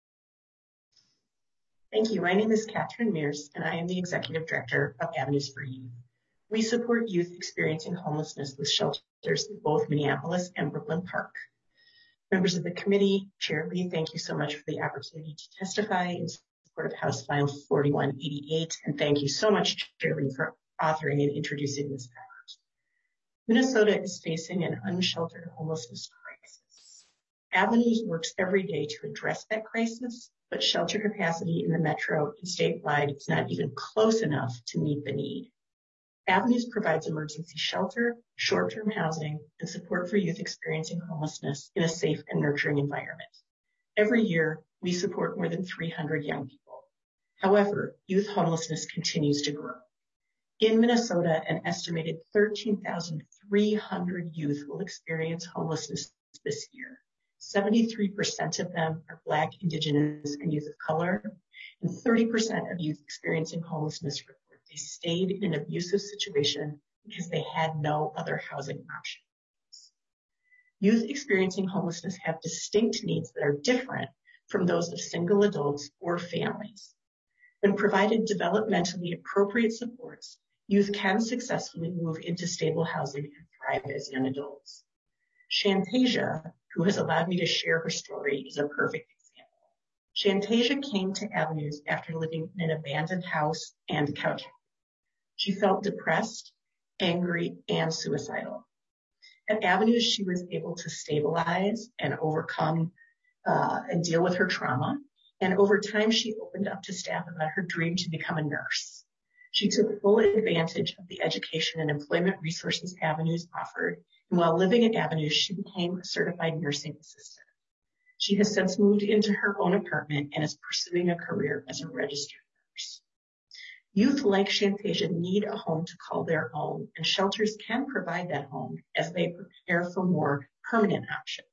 Thank you. My name is Catherine Mears, and I am the Executive Director of Avenues for Youth. We support youth experiencing homelessness with shelters in both Minneapolis and Brooklyn Park. Members of the committee, Chair Lee, thank you so much for the opportunity to testify in support of House File forty-one eighty-eight, and thank you so much, Chair Lee, for authoring and introducing this effort. Minnesota is facing an unsheltered homelessness crisis. Avenues works every day to address that crisis, but shelter capacity in the metro and statewide is not even close enough to meet the need. Avenues provides emergency shelter, short-term housing, and support for youth experiencing homelessness in a safe and nurturing environment. Every year, we support more than three hundred young people. However, youth homelessness continues to grow. In Minnesota, an estimated thirteen thousand three hundred youth will experience homelessness this year. seventy-three percent of them are Black, Indigenous, and youth of color, and thirty percent of youth experiencing homelessness report they stayed in an abusive situation because they had no other housing options. Youth experiencing homelessness have distinct needs that are different from those of single adults or families. When provided developmentally appropriate supports, youth can successfully move into stable housing and thrive as young adults. Shantasia, who has allowed me to share her story, is a perfect example. Shantasia came to Avenues after living in an abandoned house and couch. She felt depressed, angry, and suicidal. At Avenues, she was able to stabilize and overcome uh, and deal with her trauma. And over time, she opened up to staff about her dream to become a nurse. She took full advantage of the education and employment resources Avenues offered. And while living at Avenues, she became a certified nursing assistant. She has since moved into her own apartment and is pursuing a career as a registered nurse. Youth like Shantasia need a home to call their own, and shelters can provide that home as they prepare for more permanent options.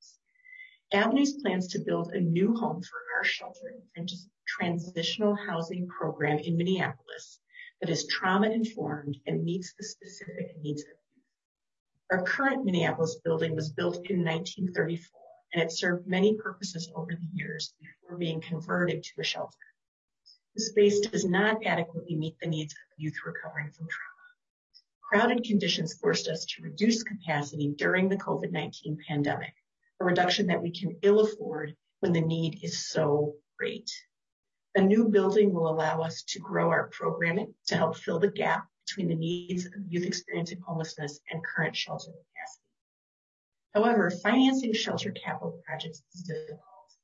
Avenues plans to build a new home for our shelter and transitional housing program in Minneapolis that is trauma-informed and meets the specific needs of youth. Our current Minneapolis building was built in nineteen thirty-four, and it served many purposes over the years before being converted to a shelter. The space does not adequately meet the needs of youth recovering from trauma. Crowded conditions forced us to reduce capacity during the COVID nineteen pandemic, a reduction that we can ill afford when the need is so great. A new building will allow us to grow our programming to help fill the gap between the needs of youth experiencing homelessness and current shelter capacity. However, financing shelter capital projects is difficult.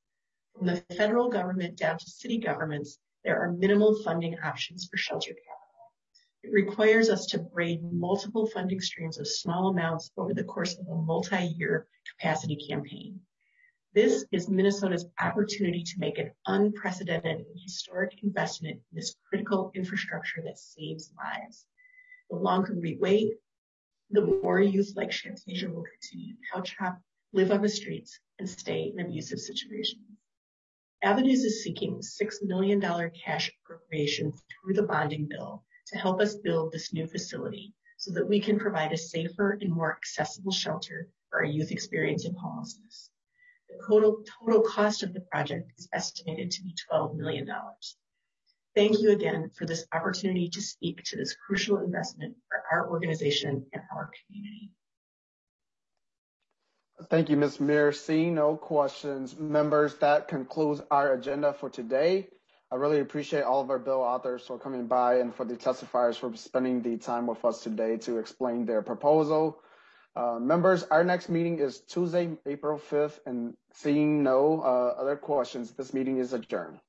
From the federal government down to city governments, there are minimal funding options for shelter capital. It requires us to braid multiple funding streams of small amounts over the course of a multi-year capacity campaign. This is Minnesota's opportunity to make an unprecedented and historic investment in this critical infrastructure that saves lives. The longer we wait, the more youth like Shantasia will continue to couch hop, live on the streets, and stay in abusive situations. Avenues is seeking six million dollars cash appropriation through the bonding bill to help us build this new facility so that we can provide a safer and more accessible shelter for our youth experiencing homelessness. The total, total cost of the project is estimated to be twelve million dollars. Thank you again for this opportunity to speak to this crucial investment for our organization and our community. Thank you, Miz Mears. Seeing no questions, members, that concludes our agenda for today. I really appreciate all of our bill authors for coming by and for the testifiers for spending the time with us today to explain their proposal. Uh, members, our next meeting is Tuesday, April fifth, and seeing no uh, other questions, this meeting is adjourned.